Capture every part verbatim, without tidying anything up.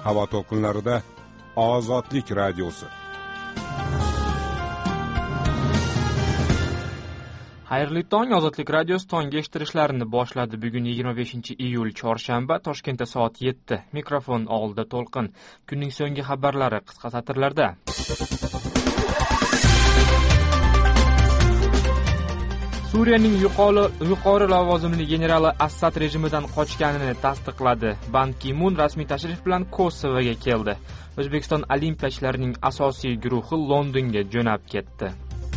havo to'lqinlarida Ozodlik radiosi. Xayrli tong, Ozodlik radiosi tongga eshittirishlarini boshladi. Bugun yigirma beshinchi iyul chorshanba, Toshkentda soat yetti. Mikrofon oldida To'lqin. Kunning so'nggi xabarlari qisqa satrlarda. Suriyaning yuqori yuqori lavozimli generali Assad rejimidan qochganini tasdiqladi. Ban Ki-mun rasmiy tashrif bilan Kosovoga keldi. O'zbekiston olimpiyachilarining asosiy guruhi Londonga jo'nab ketdi.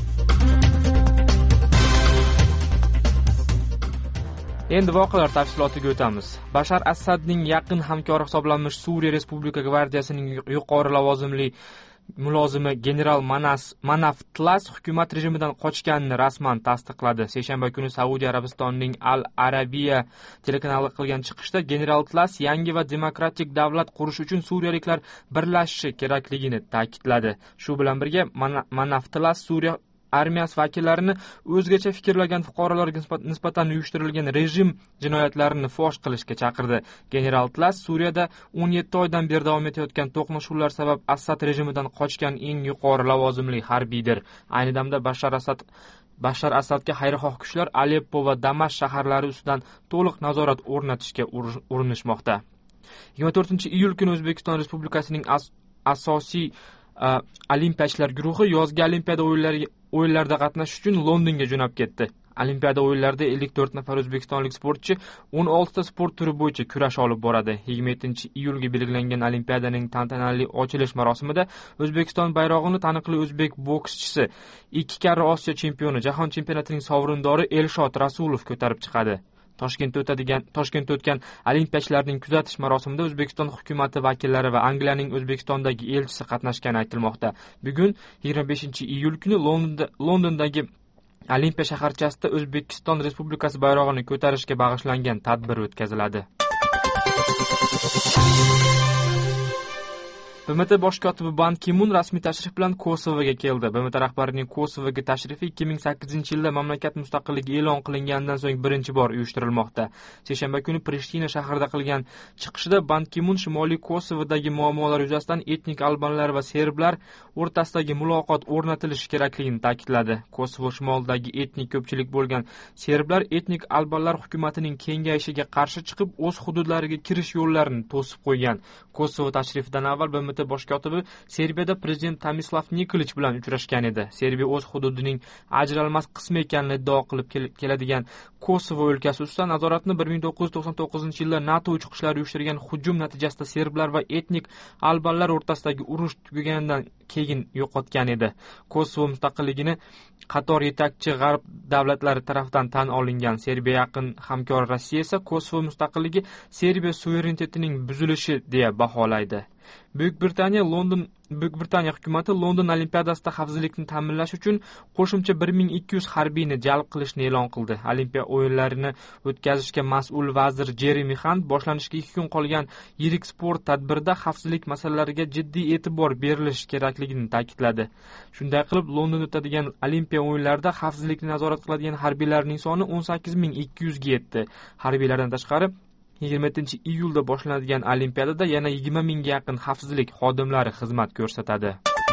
Endi voqealar tafsilotiga o'tamiz. Bashar Asadning yaqin hamkori hisoblanmish Suriya Respublika gvardiyasining yuqori lavozimli mulozimi general Manas Manaf Tlas hukumat rejimidan qochganini rasman tasdiqladi. Seshanba kuni Saudiya Arabistonining Al Arabiya telekanali qilgan chiqishda general Tlas yangi va demokratik davlat qurish uchun suriyaliklar birlashishi kerakligini ta'kidladi. Shu bilan birga Manaf Tlas Suriya armiyasi vakillarini o'zgacha fikrlagan fuqarolarga nisbatan uyushtirilgan rejim jinoyatlarini fosh qilishga chaqirdi. General Tlas Suriyada o'n yetti oydan beri davom etayotgan to'qnashuvlar sabab Assad rejimidan qochgan eng yuqori lavozimli harbiydir. Ayni damda Bashar Asad Bashar Asadga xayrixoh kuchlar Aleppo va Damashq shaharlari ustidan to'liq nazorat o'rnatishga urinishmoqda. yigirma to'rtinchi iyul kuni O'zbekiston Respublikasining as- asosiy olimpiyachilar guruhi yozgi olimpiada o'yinlari o'yinlarda qatnashish uchun Londonga jo'nab ketdi. Olimpiada o'yinlarida ellik to'rt nafar o'zbekistonlik sportchi o'n oltita sport turi bo'yicha kurash olib boradi. yigirma yettinchi iyulga belgilangan olimpiadaning tantanali ochilish marosimida O'zbekiston bayrog'ini taniqli o'zbek bokschisi, ikki karra Osiyo chempioni, jahon chempionatining sovrindori Elshod Rasulov ko'tarib chiqadi. Toshkentda o'tadigan Toshkentda o'tgan olimpiyachilarning kuzatish marosimida O'zbekiston hukumatı vakillari va Angliyaning O'zbekistondagi elchisi qatnashgani aytilmoqda. Bugun yigirma beshinchi iyul kuni Londonda Londondagi Olimpiya shaharchasida O'zbekiston Respublikasi bayrog'ini ko'tarishga bag'ishlangan tadbir o'tkaziladi. B M T bosh kotibi Ban Ki-mun rasmiy tashrif bilan Kosovoga keldi. B M T rahbarining Kosovoga tashrifi ikki ming sakkizinchi yilda mamlakat mustaqilligi e'lon qilinganidan so'ng birinchi bor uyushtirilmoqda. Seshanba kuni Prishtina shahrida qilgan chiqishida Ban Ki-mun Shimoliy Kosovodagi muammolar yuzasidan etnik albanlar va serblar o'rtasidagi muloqot o'rnatilishi kerakligini ta'kidladi. Kosovo shimolidagi etnik ko'pchilik bo'lgan serblar etnik albanlar hukumatining kengayishiga qarshi chiqib, o'z hududlariga kirish yo'llarini to'sib qo'ygan. Kosovo tashrifidan avval B M T bosh kotibi Serbiyada prezident Tomislav Nikolic bilan uchrashgan edi. Serbiya o'z hududining ajralmas qismi ekanini iddao qilib keladigan Kosovo o'lkasi ustidan nazoratni bir ming to'qqiz yuz to'qson to'qqizinchi yilda NATO uchqishlari uyushtirgan hujum natijasida serblar va etnik albanlar o'rtasidagi urush tugaganidan keyin yo'qotgan edi. Kosovo mustaqilligini qator yetakchi g'arb davlatlari tomonidan tan olingan. Serbiya yaqin hamkori Rossiya esa Kosovo mustaqilligi Serbiya suverenitetining buzilishi deya baholaydi. Buyuk Britaniya London Buyuk Britaniya hukumati London olimpiadasida xavfsizlikni ta'minlash uchun qo'shimcha bir ming ikki yuz harbiyni jalb qilishni e'lon qildi. Olimpiya o'yinlarini o'tkazishga mas'ul vazir Jeremi Hunt boshlanishga ikki kun qolgan yirik sport tadbirida xavfsizlik masalalariga jiddiy e'tibor berilishi kerakligini ta'kidladi. Shunday qilib, Londonda o'tadigan Olimpiya o'yinlarida xavfsizlikni nazorat qiladigan harbiylarning soni o'n sakkiz ming ikki yuz ga yetdi. Harbiylardan tashqari yigirma yettinchi iyulda boshlanadigan olimpiadada yana yigirma mingga yaqin xavfsizlik xodimlari xizmat ko'rsatadi.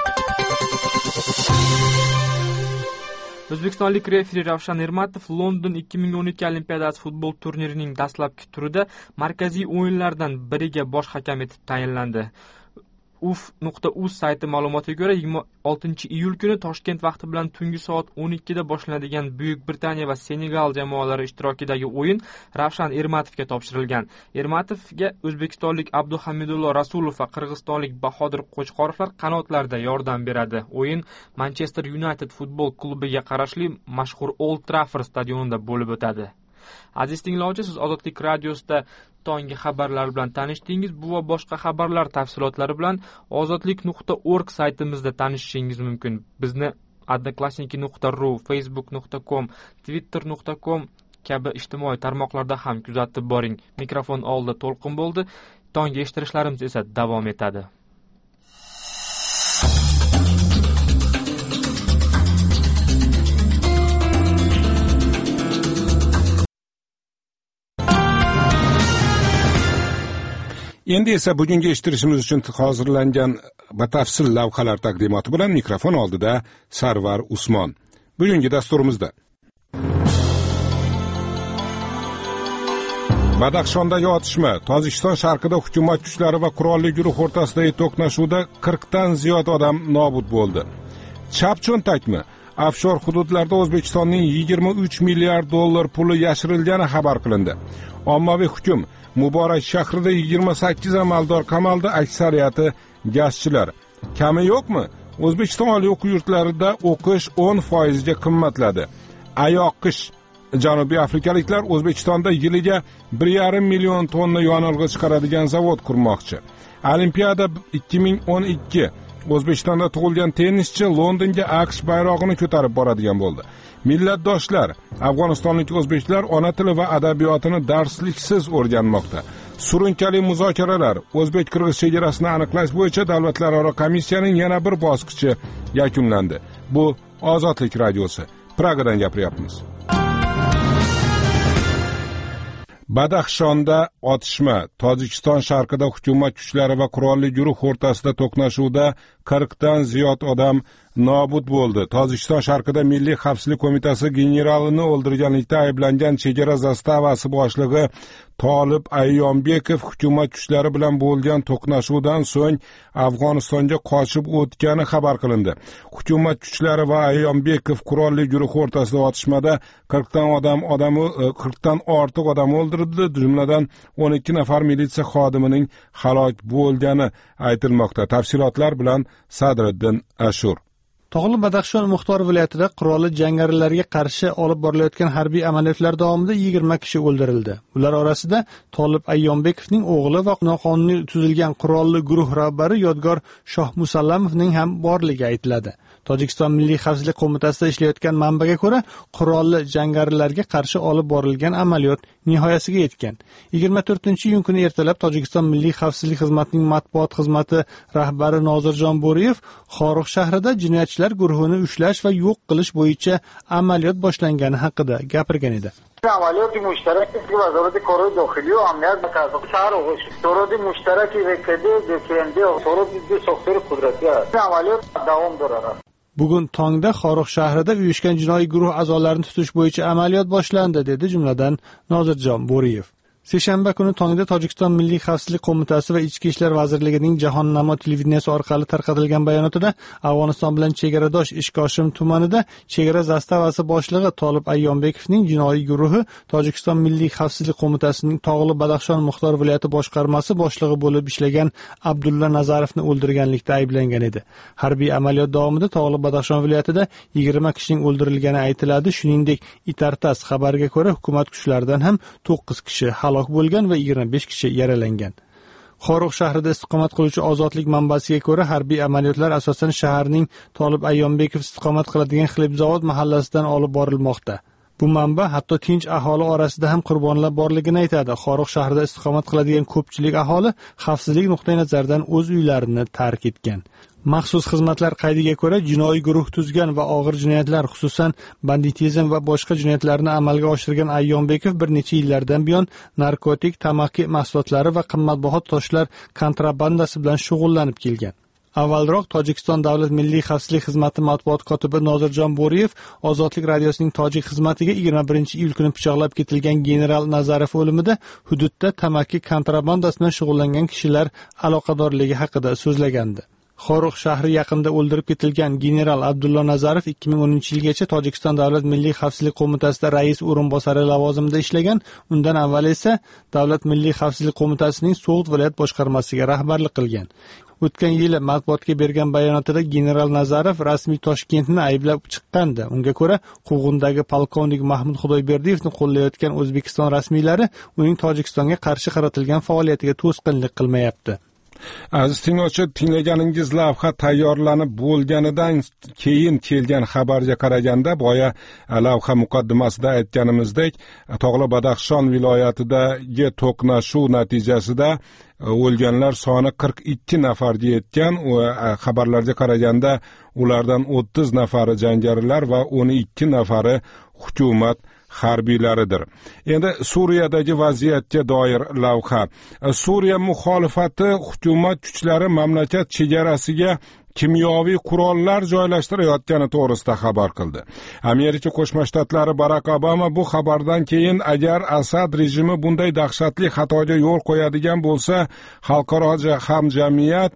O'zbekistonlik referi Ravshan Ermatov London ikki ming o'n ikki olimpiadasi futbol turnirining dastlabki turida markaziy o'yinlardan biriga bosh hakam etib tayinlandi. U f nuqta uz sayti ma'lumotiga ko'ra yigirma oltinchi iyul kuni Toshkent vaqti bilan tungi soat o'n ikkida boshlanadigan Buyuk Britaniya va Senegal jamoalari ishtirokidagi o'yin Ravshan Ermatovga topshirilgan. Ermatovga o'zbekistonlik Abduhamidullo Rasulov va qirg'izistonlik Bahodir Qo'chqorovlar qanotlarda yordam beradi. O'yin Manchester United futbol klubiga qarashli mashhur Old Trafford stadionida bo'lib o'tadi. Aziz tinglovchi, siz Ozodlik radiosida tonggi xabarlar bilan tanishdingiz. Bu va boshqa xabarlar tafsilotlari bilan ozodlik nuqta org saytimizda tanishishingiz mumkin. Bizni odnoklassniki nuqta ru, facebook nuqta com, twitter nuqta com kabi ijtimoiy tarmoqlarda ham kuzatib boring. Mikrofon oldida To'lqin bo'ldi. Tonggi eshittirishlarimiz esa davom etadi. Endi esa bugungi eshittirishimiz uchun hozirlangan batafsil lavhalar taqdimoti bilan mikrofon oldida Sarvar Usmon. Bugungi dasturimizda Badaxshondagi otishma, Tojikiston sharqida hukumat kuchlari va qurolli guruh o'rtasidagi to'qnashuvda qirqdan ziyod odam nobud bo'ldi. Chap cho'ntakmi? Afshor hududlarda O'zbekistonning yigirma uch milliard dollar puli yashirilgani xabar qilindi. Ommaviy hukm Muborak shahrida yigirma sakkiz amaldor qamaldi, aksariyati gazchilar. Kami yo'qmi? O'zbekiston oliy o'quv yurtlarida o'qish o'n foiz ga qimmatladi. Ayoq qish. Janubiy afrikaliklar O'zbekistonda yiliga bir yarim million tonna yonilg'i chiqaradigan zavod qurmoqchi. Olimpiada ikki ming o'n ikki O'zbekistonda tug'ilgan tennischi Londonga AQSh bayrog'ini ko'tarib boradigan bo'ldi. Millatdoshlar, afg'onistonlik o'zbeklar ona tili va adabiyotini darsliksiz o'rganmoqda. Surunkali muzokaralar, o'zbek-qirg'iz chegarasini aniqlash bo'yicha davlatlararo komissiyaning yana bir bosqichi yakunlandi. Bu Ozodlik radiosi. Pragadan gapiryapmiz. Badaxshonda otishma, Tojikiston sharqida hukumat kuchlari va qurolli guruh o'rtasida to'qnashuvda qirqdan ziyod odam nobud bo'ldi. Tojikiston sharqida Milliy xavfsizlik qo'mitasi generalini o'ldirganlikda ayblangan chegara zastavasi boshlig'i Tolib Ayyombekov hukumat kuchlari bilan bo'lgan to'qnashuvdan so'ng Afg'onistonga qochib o'tgani xabar qilindi. Hukumat kuchlari va Ayyombekov qurolli guruh o'rtasidagi otishmada qirqdan odam odami qirqdan ortiq odam o'ldirildi, jumladan o'n ikki nafar militsiya xodimining halok bo'lgani aytilmoqda. Tafsilotlar bilan Sadriddin Ashur. Tog'li Badaxshon Muxtor viloyatida qurolli jangarilarga qarshi olib borilayotgan harbiy amaliyotlar davomida yigirma kishi o'ldirildi. Ular orasida Tolib Ayyombekovning o'g'li va noqonuniy tuzilgan qurolli guruh rahbari Yodgor Shohmusallamovning ham borligi aytiladi. Tojikiston Milliy xavfsizlik qo'mitasida ishlayotgan manbaga ko'ra, qurolli jangarilarga qarshi olib borilgan amaliyot nihoyasiga yetgan. yigirma to'rtinchi iyun kuni ertalab Tojikiston Milliy xavfsizlik xizmatining matbuot xizmati rahbari Nozirjon Bo'riyev Xorug' shahrida jinoyatchilar guruhini ushlash va yo'q qilish bo'yicha amaliyot boshlangani haqida gapirgan edi. عملیات مشترک که وزارت کارهای داخلی و امنیت و قضا شهر آغاز شد. دورات مشترکی رکده دکنده و دورات دی ساختار قدرتی است. عملیات davom داره. Bugun tongda Xorug' shahrida uyushgan jinoiy guruh a'zolarini tutish bo'yicha amaliyot boshlandi, dedi jumladan Nozirjon Bo'riyev. Seshanba kuni tongda Tojikiston Milliy xavfsizlik qo'mitasi va Ichki ishlar vazirligining Jahonnamo televideniyasi orqali tarqatilgan bayonotida Afg'oniston bilan chegaradosh Ishkoshim tumanida chegara zastavasi boshlig'i Tolib Ayyombekovning jinoiy guruhi Tojikiston Milliy xavfsizlik qo'mitasining Tog'li Badaxshon Muxtor viloyati boshqarmasi boshlig'i bo'lib ishlagan Abdulla Nazarovni o'ldirganlikda ayblangan edi. Harbiy amaliyot davomida Tog'li Badaxshon viloyatida yigirma kishining o'ldirilgani aytiladi. Shuningdek, Itartas xabariga ko'ra, hukumat kuchlaridan ham to'qqiz kishi halok bo'lgan va yigirma besh kishi yaralangan. Xorug' shahrida istiqomat qiluvchi Ozodlik manbasiga ko'ra, harbiy amaliyotlar asosan shaharning Tolib Ayyombekov istiqomat qiladigan Xilibzavod mahallasidan olib borilmoqda. Bu manba hatto tinch aholi orasida ham qurbonlar borligini aytadi. Xorug' shahrida istiqomat qiladigan ko'pchilik aholi xavfsizlik nuqtai nazaridan o'z uylarini tark etgan. Maxsus xizmatlar qaydiga ko'ra, jinoiy guruh tuzgan va og'ir jinoyatlar, xususan banditizm va boshqa jinoyatlarni amalga oshirgan Ayyombekov bir necha yillardan buyon narkotik, tamaki mahsulotlari va qimmatbaho toshlar kontrabandasi bilan shug'ullanib kelgan. Avvalroq Tojikiston Davlat Milliy xavfsizlik xizmati matbuot kotibi Nozirjon Bo'riyev Ozodlik radiosining tojik xizmatiga yigirma birinchi iyul kuni pichoqlab ketilgan general Nazarov o'limida hududda tamaki kontrabandasi bilan shug'ullangan kishilar aloqadorligi haqida so'zlagandi. Xorug' shahri yaqinida o'ldirib ketilgan general Abdulla Nazarov ikki ming o'ninchi yilgacha Tojikiston Davlat Milliy xavfsizlik qo'mitasida rais o'rinbosari lavozimida ishlagan. Undan avval esa Davlat Milliy xavfsizlik qo'mitasining So'g'd viloyat boshqarmasiga rahbarlik qilgan. O'tgan yili matbuotga bergan bayonotida general Nazarov rasmiy Toshkentni ayblab chiqqandi. Unga ko'ra, Qug'undagi polkovnik Mahmud Xudoyberdiyevni qo'llayotgan O'zbekiston rasmiylari uning Tojikistonga qarshi qaratilgan faoliyatiga to'sqinlik qilmayapti. Aziz tinglovchilar, tinglaganingiz lavha tayyorlanib bo'lganidan keyin kelgan xabarga qaraganda, boya lavha muqaddimasida aytganimizdek, Tog'li Badaxshon viloyatidagi to'qnashuv natijasida o'lganlar soni qirq ikki nafarga yetgan. Xabarlarga qaraganda, ulardan o'ttiz nafari jangarilar va o'n ikki nafari hukumat harbiylaridir. Endi Suriyadagi vaziyatga doir lavha. Suriya muxolifati hukumat kuchlari mamlakat chegarasiga kimyoviy qurollar joylashtirayotgani to'g'risida xabar qildi. Amerika Qo'shma Shtatlari Barak Obama bu xabardan keyin agar Asad rejimi bunday dahshatli xatoga yo'l qo'yadigan bo'lsa, xalqaro hamjamiyat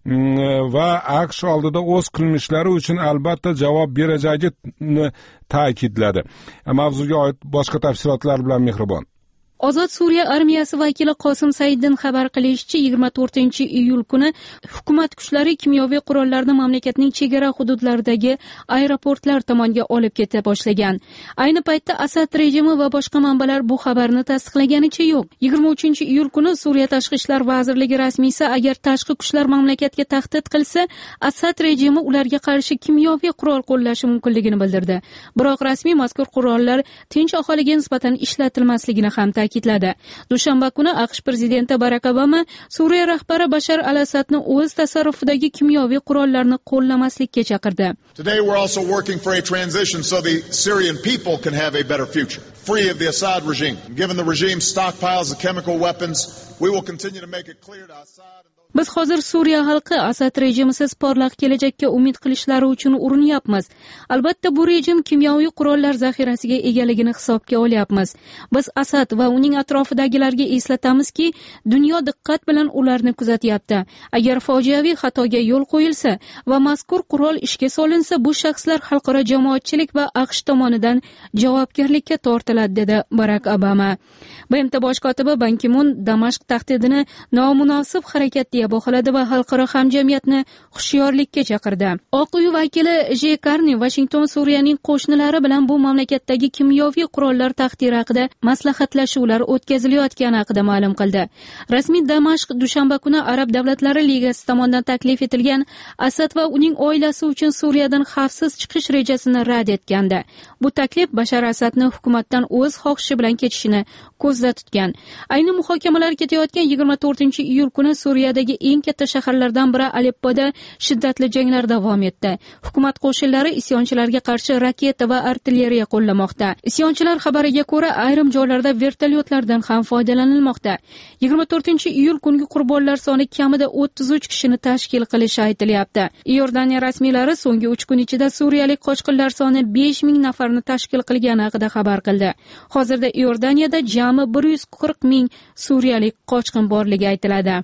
va AQSh oldida o'z qilmishlari uchun albatta javob berajagini ta'kidladi. Mavzuga oid boshqa tafsilotlar bilan Mehribon. Ozod Suriya armiyasi vakili Qosim Saiddan xabar qilishicha, yigirma to'rtinchi iyul kuni hukumat kuchlari kimyoviy qurollarni mamlakatning chegara hududlaridagi aeroportlar tomonga olib keta boshlagan. Ayni paytda Asad rejimi va boshqa manbalar bu xabarni tasdiqlaganicha yo'q. yigirma uchinchi iyul kuni Suriya Tashqi ishlar vazirligi rasmiysi agar tashqi kuchlar mamlakatga tahdid qilsa, Asad rejimi ularga qarshi kimyoviy qurol qo'llashi mumkinligini bildirdi. Biroq rasmiy mazkur qurollar tinch aholiga nisbatan ishlatilmasligini ham ta'kidladi. Dushanba kuni AQSh prezidenti Barak Obama Suriya rahbari Bashar al-Asadni o'z tasarrufidagi kimyoviy qurollarni qo'llamaslikka chaqirdi. Today we're also working for a transition so the Syrian people can have a better future, free of the Assad regime. Given the regime's stockpiles of chemical weapons, we will continue to make it clear to Assad. Biz hozir Suriya xalqi Asad rejimisiz porloq kelajakka umid qilishlari uchun urinyapmiz. Albatta bu rejim kimyoviy qurollar zaxirasiga egaligini hisobga olyapmiz. Biz Asad va uning atrofidagilarga eslatamizki, dunyo diqqat bilan ularni kuzatyapti. Agar fojiaviy xatoga yo'l qo'yilsa va mazkur qurol ishga solinsa, bu shaxslar xalqaro jamoatchilik va AQSh tomonidan javobgarlikka tortiladi, dedi Barak Obama. B M T bosh kotibi Ban Ki-mun Damashq tahdidini nomunosib harakat deya baholadi va xalqaro hamjamiyatni hushyorlikka chaqirdi. Oq uy vakili J. Karni Washington Suriyaning qo'shnilari bilan bu mamlakatdagi kimyoviy qurollar taqdiri haqida maslahatlashuvlar o'tkazilayotgani haqida ma'lum qildi. Rasmiy Damashq dushanba kuni Arab davlatlari ligasi tomonidan taklif etilgan Asad va uning oilasi uchun Suriyadan xavfsiz chiqish rejasini rad etgandi. Bu taklif Bashar Asadni hukumatdan o'z xohishi bilan ketishini ko'zda tutgan. Ayni muhokamalar ketayotgan yigirma to'rtinchi iyul kuni Suriyadagi eng katta shaharlardan biri Aleppoda shiddatli janglar davom etdi. Hukumat qo'shinlari isyonchilarga qarshi raketa va artilleriya qo'llamoqda. Isyonchilar xabariga ko'ra, ayrim joylarda vertolyotlardan ham foydalanilmoqda. yigirma to'rtinchi iyul kungi qurbonlar soni kamida o'ttiz uch kishini tashkil qilishi aytilyapti. Iordaniya rasmiylari so'nggi uch kun ichida suriyalik qochqinlar soni besh ming nafarni tashkil qilgani haqida xabar qildi. Hozirda Iordaniyada jami bir yuz qirq ming suriyalik qochqin borligi aytiladi.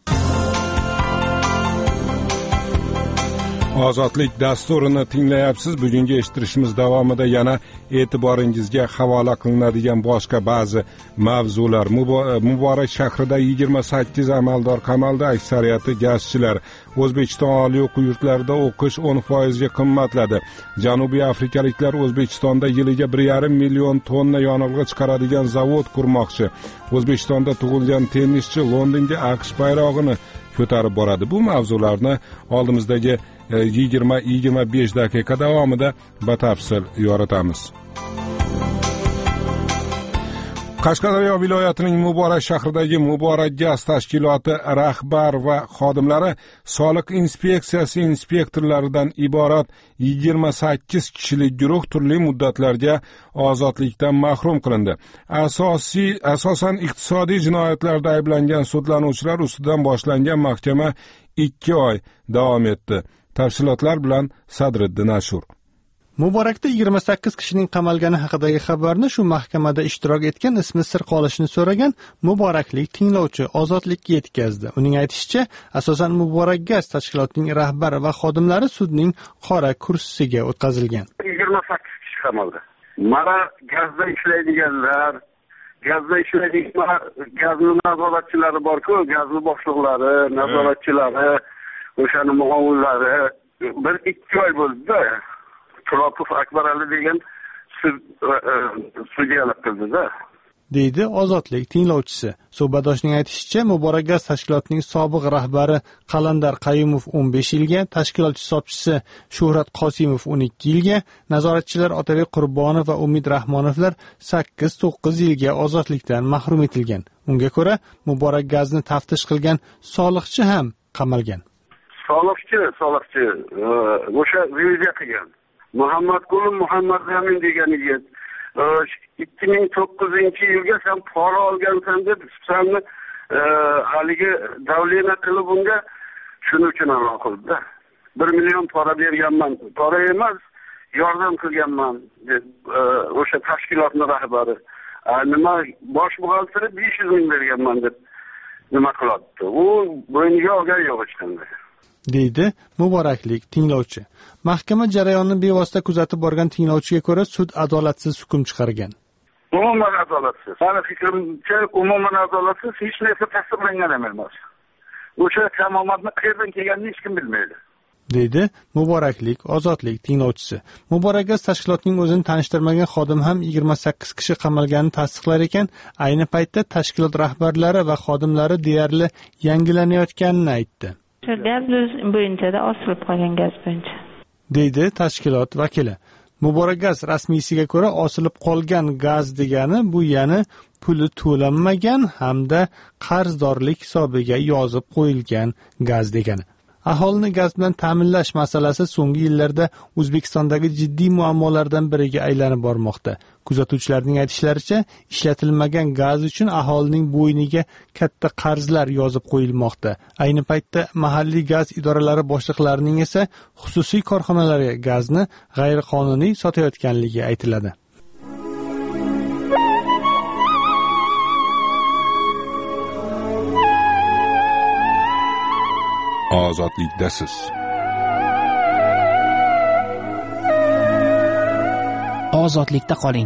Ozodlik dasturini tinglayapsiz. Bugungi eshittirishimiz davomida yana e'tiboringizga havola qilinadigan boshqa ba'zi mavzular. Muborak shahrida yigirma sakkiz amaldor qamaldi, aksariyati gazchilar. O'zbekiston oliy o'quv yurtlarida o'qish o'n foiz ga qimmatladi. Janubiy afrikaliklar O'zbekistonda yiliga bir yarim million tonna yonilg'i chiqaradigan zavod qurmoqchi. O'zbekistonda tug'ilgan tennischi Londonga AQSh bayrog'ini ko'tarib boradi. Bu mavzularni oldimizdagi yigirma yigirma besh daqiqa davomida batafsil yoritamiz. Qashqadaryo viloyatining Muborak shahridagi Muborak gaz tashkiloti rahbar va xodimlari soliq inspeksiyasi inspektorlaridan iborat yigirma sakkiz kishilik guruh turli muddatlarga ozodlikdan mahrum qilindi. Asosiy asosan iqtisodiy jinoyatlarda ayblangan sudlanuvchilar ustidan boshlangan mahkama ikki oy davom etdi. Tafsilotlar bilan Sadriddin Ashur. Muborakda yigirma sakkiz kishining qamalgani haqidagi xabarni shu mahkamada ishtirok etgan ismi sir qolishini so'ragan muboraklik tinglovchi ozodlikka yetkazdi. Uning aytishicha, asosan Muborak gaz tashkilotining rahbari va xodimlari sudning qora kursisiga o'tkazilgan. yigirma sakkiz kishi qamaldi. Mana gazda ishlaydiganlar, gazda ishlaydiganlar, gazning nazoratchilari bor-ku, gazning boshliqlari, nazoratchilari, o'shaning muovinlari bir ikki oy bo'ldi-da. Turotov Akbar Ali degan sudyalar qildi-da, deydi ozodlik tinglovchisi. Suhbatdoshning aytishicha, Muborak gaz tashkilotining sobiq rahbari Qalandar Qayumov o'n besh yilga, tashkilot hisobchisi Shuhrat Qosimov o'n ikki yilga, nazoratchilar Otabek Qurbonov va Umid Rahmonovlar sakkiz to'qqiz yilga ozodlikdan mahrum etilgan. Unga ko'ra, Muborak gazni taftish qilgan soliqchi ham qamalgan. Soliqchi, soliqchi o'sha reviziya qilgan. Muhammad Qulum Muhammad Zamin degan yigit ikki ming to'qqizinchi yilga sen pora olgansan deb sanni haligi davlena qilib unga shuning uchun a'lon qildi. bir million pora berganman. Pora emas, yordam qilganman deb o'sha tashkilotning rahbari. Nima bosh buxgalteri besh yuz ming berganman deb nima qilyapti. U bo'yniga olgan yo'q hech qanday. deydi Muboraklik tinglovchi. Mahkama jarayonni bevosita kuzatib borgan tinglovchiga ko'ra sud adolatsiz hukm chiqargan. Umuman adolatsiz. Mani fikrimcha umuman adolatsiz, hech narsa tasdiqlangan emas. O'sha kamomatni qayerdan kelganini hech kim bilmaydi. deydi Muboraklik ozodlik tinglovchisi. Muborakgaz tashkilotining o'zini tanishtirmagan xodim ham yigirma sakkiz kishi qamalganini tasdiqlar ekan, ayni paytda tashkilot rahbarlari va xodimlari deyarli yangilanayotganini aytdi. Shu gaz bo'yicha osilib qolgan gaz bo'yicha. deydi tashkilot vakili. Muborakgaz rasmiysiga ko'ra osilib qolgan gaz degani bu ya'ni puli to'lanmagan hamda qarzdorlik hisobiga yozib qo'yilgan gaz degani. Aholini gaz bilan ta'minlash masalasi so'nggi yillarda O'zbekistondagi jiddiy muammolardan biriga aylanib bormoqda. Kuzatuvchilarning aytishlaricha, ishlatilmagan gaz uchun aholining bo'yniga katta qarzlar yozib qo'yilmoqda. Ayni paytda mahalliy gaz idoralari boshliqlarining esa xususiy korxonalarga gazni g'ayriqonuniy sotayotganligi aytiladi. Ozodlikdasiz. Ozodlikda qoling.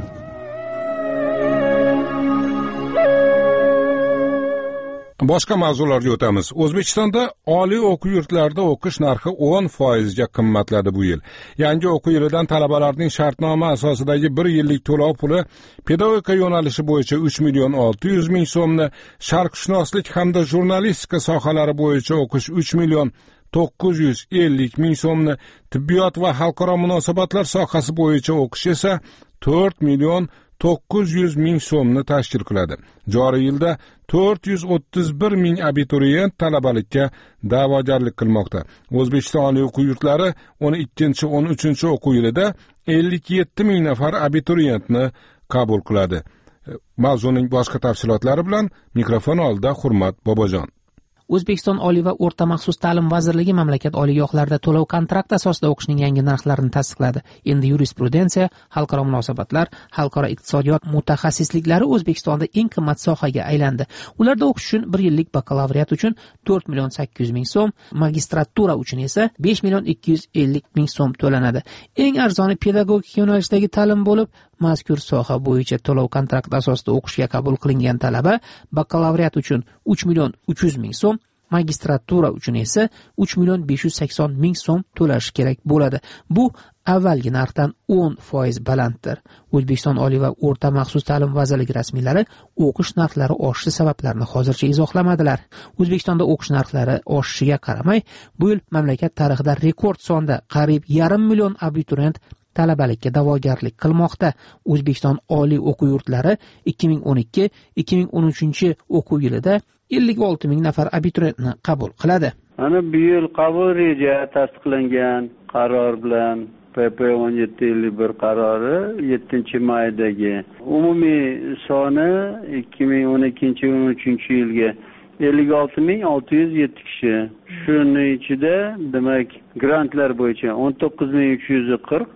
Boshqa mavzularga o'tamiz. O'zbekistonda oliy o'quv yurtlarida o'qish narxi o'n foiz ga qimmatladi bu yil. Yangi o'quv yilidan talabalarning shartnoma asosidagi bir yillik to'lov puli pedagogika yo'nalishi bo'yicha uch million olti yuz ming so'mni, sharqshunoslik hamda jurnalistika sohalari bo'yicha o'qish uch million to'qqiz yuz ellik ming so'mni, tibbiyot va xalqaro munosabatlar sohasi bo'yicha o'qish esa to'rt million to'qqiz yuz ming so'mni tashkil qiladi. Joriy yilda to'rt yuz o'ttiz bir ming abituriyent talabalikka da'vogarlik qilmoqda. O'zbekiston oliy o'quv yurtlari o'n ikkinchi o'n uchinchi o'quv yilida ellik yetti ming nafar abituriyentni qabul qiladi. Mavzuning boshqa tafsilotlari bilan mikrofon oldida Hurmat Bobojon. O'zbekiston Oliy va o'rta maxsus ta'lim vazirligi mamlakat oliygohlarida to'lov kontrakt asosida o'qishning yangi narxlarini tasdiqladi. Endi yurisprudensiya, xalqaro munosabatlar, xalqaro iqtisodiyot mutaxassisliklari O'zbekistonda eng qimmat sohaga aylandi. Ularda o'qish uchun bir yillik bakalavriat uchun to'rt million sakkiz yuz ming so'm, magistratura uchun esa besh million ikki yuz ellik ming so'm to'lanadi. Eng arzoni pedagogik yo'nalishdagi ta'lim bo'lib, mazkur soha bo'yicha to'lov kontrakt asosida o'qishga qabul qilingan talaba bakalavriat uchun uch million uch yuz ming so'm, magistratura uchun esa uch million besh yuz sakson ming so'm to'lash kerak bo'ladi. Bu avvalgi narxdan o'n foiz balanddir. O'zbekiston Oliy va o'rta maxsus ta'lim vazirligi rasmiylari o'qish narxlari oshishi sabablarini hozircha izohlamadilar. O'zbekistonda o'qish narxlari oshishiga qaramay, bu yil mamlakat tarixida rekord sonda qariyb yarim million abituriyent talabalikka da'vogarlik qilmoqda. O'zbekiston oliy o'quv yurtlari ikki ming o'n ikki ikki ming o'n uchinchi o'quv yilida ellik olti ming nafar abituriyentni qabul qiladi. Ana bu yil qabul reja tasdiqlangan qaror bilan P P o'n yetti ellik bir qarori yettinchi maydagi umumiy soni ikki ming o'n ikkinchi o'n uchinchi yilga ellik olti ming olti yuz yetti kishi. Shuning ichida demak grantlar bo'yicha o'n to'qqiz ming uch yuz qirq,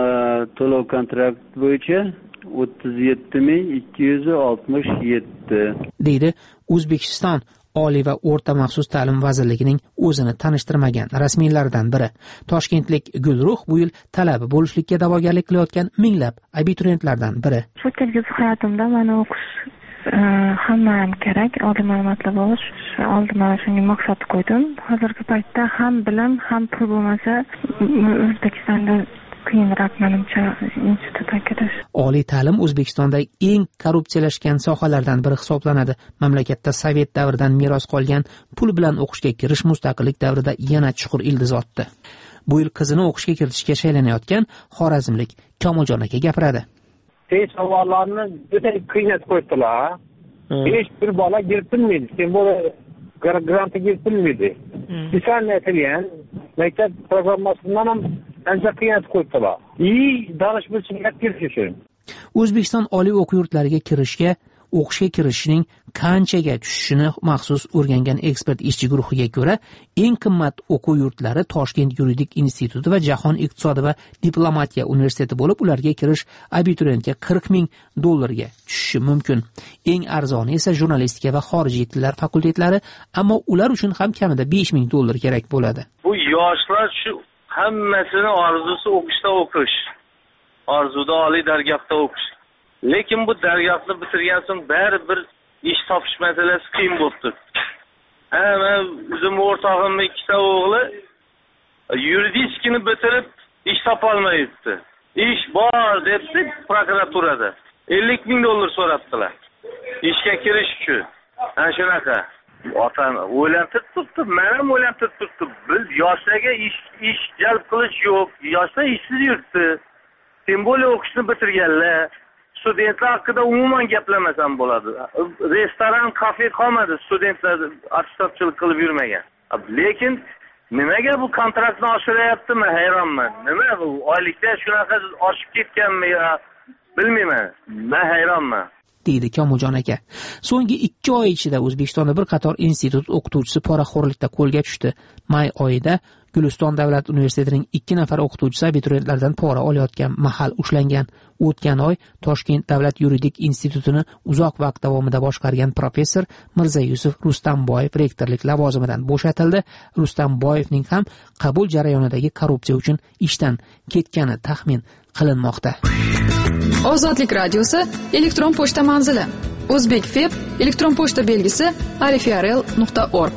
to'lov kontrakt bo'yicha o'ttiz yetti ming ikki yuz oltmish yetti deydi O'zbekiston Oliy va o'rta maxsus ta'lim vazirligining o'zini tanishtirmagan rasmiylaridan biri. Toshkentlik Gulruh bu yil talaba bo'lishlikka da'vogarlik qilayotgan minglab abituriyentlardan biri. Shu kelgusi hayotimda mana o'qish hamma ham kerak, oliy ma'lumotli bo'lish. Oldin mana shunga maqsad qo'ydim. Hozirgi paytda ham bilim, ham pul bo'lmasa O'zbekistonda qiyinroq menimcha institutga kirish. Oliy ta'lim O'zbekistondagi eng korrupsiyalashgan sohalardan biri hisoblanadi. Mamlakatda Sovet davridan meros qolgan pul bilan o'qishga kirish mustaqillik davrida yana chuqur ildiz otdi. Bu yil qizini o'qishga kiritishga shaylanayotgan xorazmlik Kamojon aka gapiradi. Test savollarni juda qiynab qo'ydilar. Hech bir bola kiritilmaydi. Sen bu grantga kiritilmaydi. Bisan aytilgan maktab programmasidan ham ancha qiynab qo'ydilar. И danish bilishga kirish uchun. O'zbekiston oliy o'quv yurtlariga kirishga o'qishga kirishning qanchaga tushishini maxsus o'rgangan ekspert ishchi guruhiga ko'ra, eng qimmat o'quv yurtlari Toshkent yuridik instituti va Jahon iqtisodi va diplomatiya universiteti bo'lib, ularga kirish abituriyentga qirq ming dollarga tushishi mumkin. Eng arzoni esa jurnalistika va xorijiy tillar fakultetlari, ammo ular uchun ham kamida besh ming dollar kerak bo'ladi. Bu yoshlar shu hammasini orzusi o'qishda o'qish, orzuda oliy dargohda o'qish. Lekin bu dargohni bitirgan so'ng baribir ish topish masalasi qiyin bo'lib turibdi. Ha, men o'zim o'rtog'imning ikkita o'g'li yuridikni bitirib ish topa olmayapti. Ish bor debdi prokuraturada. ellik ming dollar so'rabdilar. Ishga kirish uchun. Ana shunaqa. Otam o'ylantirib turibdi, men ham o'ylantirib turibdi. Biz yoshlarga ish ish jalb qilish yo'q. Yoshlar ishsiz yuribdi. Tем более o'qishni bitirganlar. Studentlar haqida umuman gaplamasam bo'ladi. Restoran, kafe qolmadi, studentlar attestatsiyachilik qilib yurmagan. Lekin nimaga bu kontraktni oshirayapti, men hayronman. Nima bu oylikda shunaqa oshib ketganmi yo bilmayman. Men hayronman. deydi Komiljon aka. So'nggi ikki oy ichida O'zbekistonda bir qator institut o'qituvchisi poraxo'rlikda qo'lga tushdi. May oyida Guliston davlat universitetining ikki nafar o'qituvchisi abituriyentlardan pora olayotgan mahal ushlangan. O'tgan oy Toshkent davlat yuridik institutini uzoq vaqt davomida boshqargan professor Mirzayusuf Rustamboyev rektorlik lavozimidan bo'shatildi. Rustamboyevning ham qabul jarayonidagi korrupsiya uchun ishdan ketgani taxmin qilinmoqda. Ozodlik radiosi elektron pochta manzili O'zbekfeb elektron pochta belgisi arifrl nuqta org.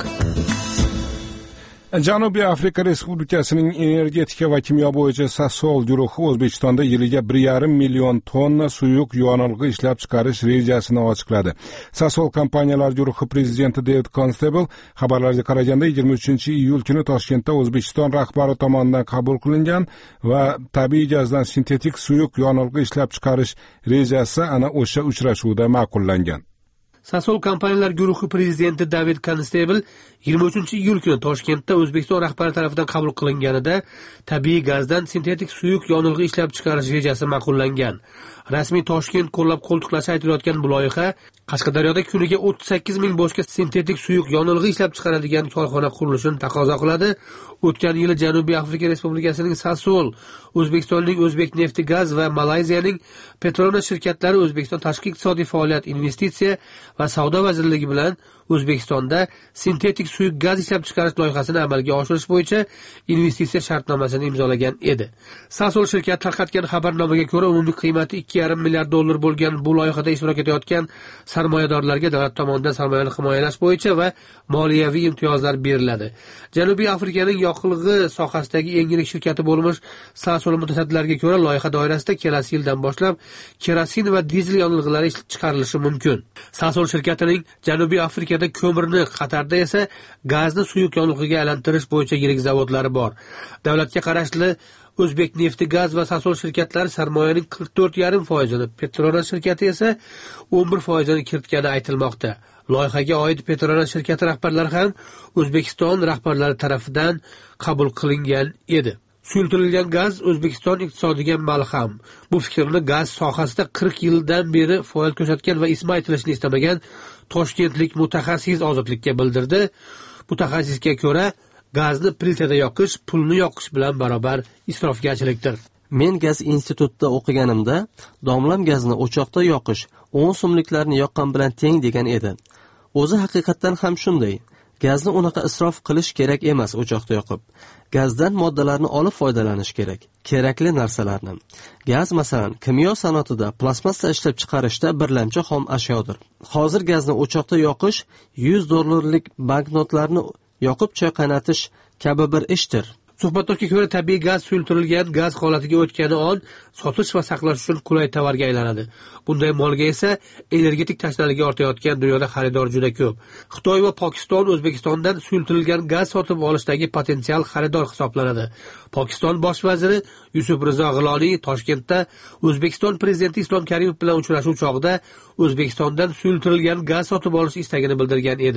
Janubiy Afrika Respublikasining energetika va kimyo bo'yicha Sasol guruhi O'zbekistonda yiliga bir yarim million tonna suyuq yonilg'i ishlab chiqarish rejasini ochiqladi. Sasol kompaniyalar guruhi prezidenti David Constable xabarlarga qaraganda yigirma uchinchi iyul kuni Toshkentda O'zbekiston rahbari tomonidan qabul qilingan va tabiiy gazdan sintetik suyuq yonilg'i ishlab chiqarish rejasi ana o'sha uchrashuvda ma'qullangan. Sasol kompaniyalar guruhi prezidenti David Constable yigirma uchinchi iyul kuni Toshkentda O'zbekiston rahbari tomonidan qabul qilinganida tabiiy gazdan sintetik suyuq yonilg'i ishlab chiqarish rejasi ma'qullangan. Rasmiy Toshkent qo'llab-quvvatlash aytilayotgan bu loyiha Qashqadaryoda kuniga o'ttiz sakkiz ming boshqa sintetik suyuq yonilg'i ishlab chiqaradigan korxona qurilishini taqozo qiladi. O'tgan yili Janubiy Afrika Respublikasining Sasol, O'zbekistonning O'zbek nefti gaz va Malayziyaning Petronas shirkatlari O'zbekiston tashqi iqtisodiy faoliyat, investitsiya va savdo vazirligi bilan O'zbekistonda sintetik suyuq gaz ishlab chiqarish loyihasini amalga oshirish bo'yicha investitsiya shartnomasini imzolagan edi. Sasol shirkati tarqatgan xabarnomaga ko'ra, umumiy qiymati ikki yarim milliard dollar bo'lgan bu loyihada ishtirok etayotgan sarmoyadorlarga davlat tomonidan sarmoyani himoyalash bo'yicha va moliyaviy imtiyozlar beriladi. Janubiy Afrikaning yoqilg'i sohasidagi eng yirik shirkati bo'lmish Sasol mutasaddilariga ko'ra, loyiha doirasida kelasi yildan boshlab kerosin va dizel yonilg'ilari ishlab chiqarilishi mumkin. Sasol shirkatining Janubiy Afrikada ko'mirni, Qatarda esa gazni suyuq yonilg'iga aylantirish bo'yicha yirik zavodlari bor. Davlatga qarashli O'zbek nefti gaz va Sasol shirkatlari sarmoyaning qirq to'rt yarim foizini, Petronas shirkati esa o'n bir foizini kiritgani aytilmoqda. Loyihaga oid Petronas shirkati rahbarlari ham O'zbekiston rahbarlari tomonidan qabul qilingan edi. Suyultirilgan gaz O'zbekiston iqtisodiga malham. Bu fikrni gaz sohasida qirq yildan beri faol ko'rsatgan va ismi aytilishini istamagan toshkentlik mutaxassis ozodlikka bildirdi. Mutaxassisga ko'ra, gazni plitada yoqish pulni yoqish bilan barobar isrofgarchilikdir. Men gaz institutida o'qiganimda domlam gazni o'choqda yoqish o'n so'mliklarni yoqqan bilan teng degan edi. O'zi haqiqatan ham shunday. Gazni unaqa isrof qilish kerak emas o'choqda yoqib. Gazdan moddalarni olib foydalanish kerak. Kerakli narsalarni. Gaz masalan kimyo sanoatida plastmassa ishlab chiqarishda birlamchi xom ashyodir. Hozir gazni o'choqda yoqish yuz dollarlik banknotlarni yoqib choy qaynatish kabi bir ishdir. Suhbatdoshga ko'ra, tabiiy gaz suyultirilgan gaz holatiga o'tgani on sotish va saqlash uchun qulay tovarga aylanadi. Bunday molga esa energetik tashnaligi ortayotgan dunyoda xaridor juda ko'p. Xitoy va Pokiston O'zbekistondan suyultirilgan gaz sotib olishdagi potensial xaridor hisoblanadi. Pokiston bosh vaziri Yusuf Rizo G'iloniy Toshkentda O'zbekiston prezidenti Islom Karimov bilan uchrashuv chog'ida O'zbekistondan suyultirilgan gaz sotib olish istagini bildirgan edi.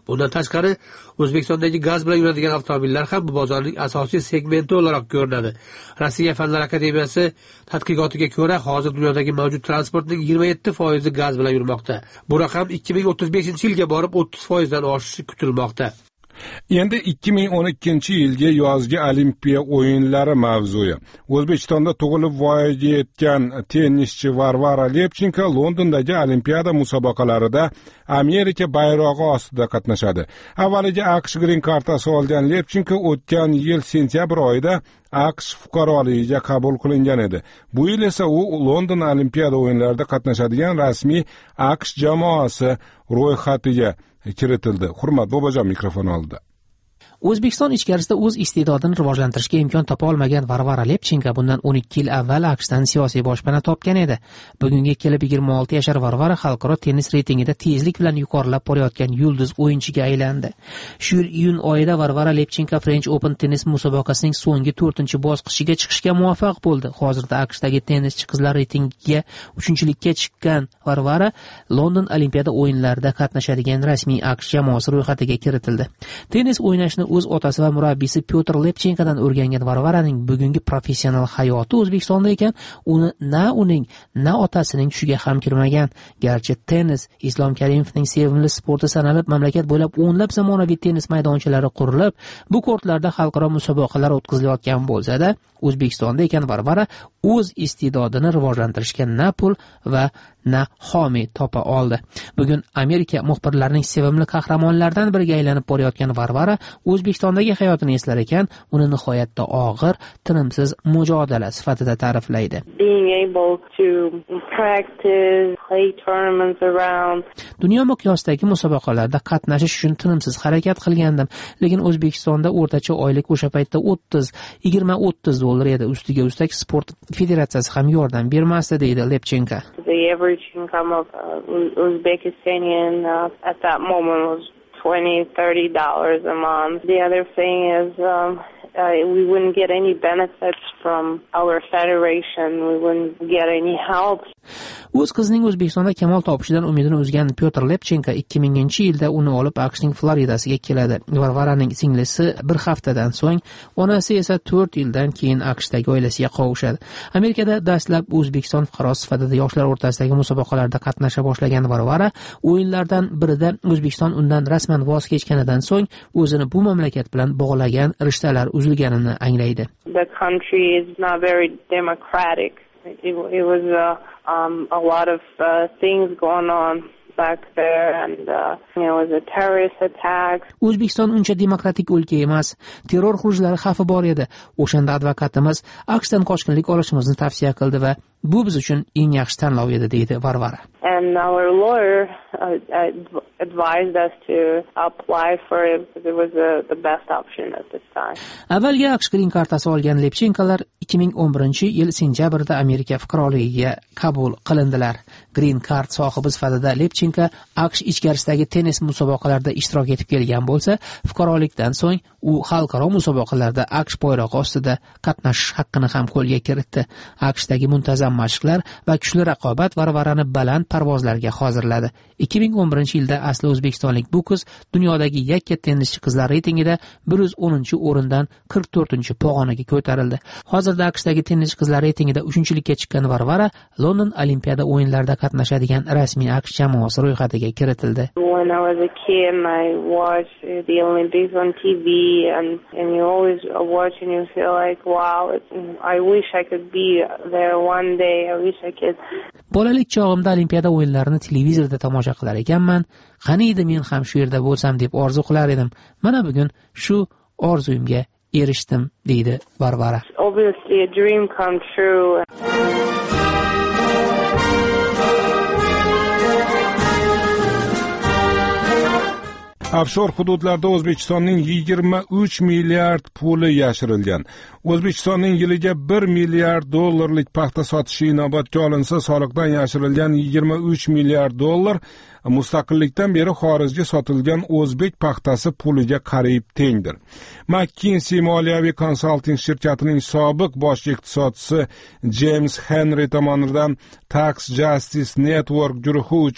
Bundan tashqari, O'zbekistondagi gaz bilan yuradigan avtomobillar ham bu bozorning asosiy segmenti o'laroq ko'rinadi. Rossiya Fanlar akademiyasi tadqiqotiga ko'ra, hozir dunyodagi mavjud transportning yigirma yetti foizi gaz bilan yurmoqda. Bu raqam ikki ming o'ttiz beshinchi yilga borib o'ttiz foizdan oshishi kutilmoqda. Endi ikki ming o'n ikkinchi yilgi yozgi Olimpiya o'yinlari mavzusi. O'zbekistonda tug'ilib voyaga yetgan tennischi Varvara Lepchenko Londondagi Olimpiada musobaqalarida Amerika bayrog'i ostida qatnashadi. Avvaliga AQSh green kartasi olgan Lepchenko o'tgan yil sentyabr oyida AQSh fuqaroligiga qabul qilingan edi. Bu yil esa u London Olimpiada o'yinlarida qatnashadigan rasmiy AQSh jamoasi ro'yxatiga kiritildi. Hurmat Bobojon mikrofon oldi. O'zbekiston ichkarisida o'z iste'dodini rivojlantirishga imkon topa olmagan Varvara Lepchenko bundan o'n ikki yil avval AQShdan siyosiy boshpana topgan edi. Bugunga kelib yigirma olti yashar Varvara xalqaro tennis reytingida tezlik bilan yuqorilab borayotgan yulduz o'yinchiga aylandi. Shu yil iyun oyida Varvara Lepchenko French Open tennis musobaqasining so'nggi to'rtinchi bosqichiga chiqishga muvaffaq bo'ldi. Hozirda AQShdagi tennischi qizlar reytingiga uchinchilikka chiqqan Varvara London Olimpiada o'yinlarida qatnashadigan rasmiy AQSh jamoasi ro'yxatiga kiritildi. Tennis o'ynashni o'z otasi va murabbiysi Pyotr Lepchenkodan o'rgangan Varvaraning bugungi professional hayoti O'zbekistonda ekan, uni na uning, na otasining tushiga ham kirmagan. Garchi tennis Islom Karimovning sevimli sporti sanalib, mamlakat bo'ylab o'nlab zamonaviy tennis maydonchalari qurilib, bu kortlarda xalqaro musobaqalar o'tkazilayotgan bo'lsa-da, O'zbekistonda ekan Varvara o'z iste'dodini rivojlantirishga na pul va na homiy topa oldi. Bugun Amerika muxbirlarining sevimli qahramonlaridan biriga aylanib borayotgan Varvara O'zbekistondagi hayotini eslar ekan, uni nihoyatda og'ir, tinimsiz mujodala sifatida ta'riflaydi. Being able to practice, play tournaments around. Dunyo miqyosidagi musobaqalarda qatnashish uchun tinimsiz harakat qilgandim, lekin O'zbekistonda o'rtacha oylik o'sha paytda o'ttiz yigirma o'ttiz dollar edi. Ustiga ustak sport federatsiyasi ham yordam bermasdi, deydi Lepchenko. The average income of uh, Uzbekistanian uh, at that moment was twenty thirty dollars a month. The other thing is um, uh, we wouldn't get any benefits from our federation. We wouldn't get any help. O'z qizining O'zbekistonda kamol topishidan umidini uzgan Pyotr Lepchenko ikki minginchi yilda uni olib AQShning Floridasiga keladi. Varvaraning singlisi bir haftadan so'ng, onasi esa to'rt yildan keyin AQShdagi oilasiga qovushadi. Amerikada dastlab O'zbekiston fuqarosi sifatida yoshlar o'rtasidagi musobaqalarda qatnasha boshlagan Varvara o'yinlardan birida O'zbekiston undan rasman voz kechganidan so'ng o'zini bu mamlakat bilan bog'lagan rishtalar uzilganini anglaydi. The country is not very democratic. It, it was uh, um, a lot of uh, things going on back there, and uh, you know, it was a terrorist attack. O'zbekiston uncha demokratik o'lka emas. Terror xurujlari xavfi bor edi. O'shanda advokatimiz AQShdan qochqinlik olishimizni tavsiya qildi va bu biz uchun eng yaxshi tanlov edi, deydi Varvara. And our lawyer uh, advised us to apply for it because it was uh, the best option at this time. Avvalgi AQSh green kartasi olgan Lepchenkolar ikki ming o'n birinchi yil sentyabrda Amerika fuqaroligiga qabul qilindilar. Green card sohibi sifatida Lepchenko AQSh ichkarisidagi tennis musobaqalarida ishtirok etib kelgan bo'lsa, fuqarolikdan so'ng u xalqaro musobaqalarda AQSh bayrog'i ostida qatnashish haqqini ham qo'lga kiritdi. AQShdagi muntazam mashqlar va kuchli raqobat Varvarani baland parvozlarga hozirladi. ikki ming o'n birinchi yilda asli o'zbekistonlik bu qiz dunyodagi yakka tennischi qizlar reytingida bir yuz o'ninchi o'rindan qirq to'rtinchi pog'onaga ko'tarildi. Hozirda AQShdagi tennischi qizlar reytingida uchinchilikka chiqqan Varvara London Olimpiada o'yinlarida qatnashadigan rasmiy AQSh jamoasi ro'yxatiga kiritildi. When I was a kid, I watched the Olympics on T V, and and you always watch and you feel like, wow, I wish I could be there one day. I wish I could. Bolalik chog'imda Olimpiada o'yinlarini televizorda tomosha qilar ekanman. Qani edi men ham shu yerda bo'lsam deb orzu qilar edim. Mana bugun shu orzuyimga erishdim, deydi Varvara. Obviously a dream come true. Offshore hududlarda O'zbekistonning yigirma uch milliard puli yashirilgan. O'zbekistonning yiliga bir milliard dollarlik paxta sotishi inobatga olinsa, soliqdan yashirilgan yigirma uch milliard dollar mustaqillikdan beri xorijga sotilgan o'zbek paxtasi puliga qariyb tengdir. McKinsey moliyaviy konsalting shirkatining sobiq bosh iqtisodchisi James Henry tomonidan Tax Justice Network guruhi uchun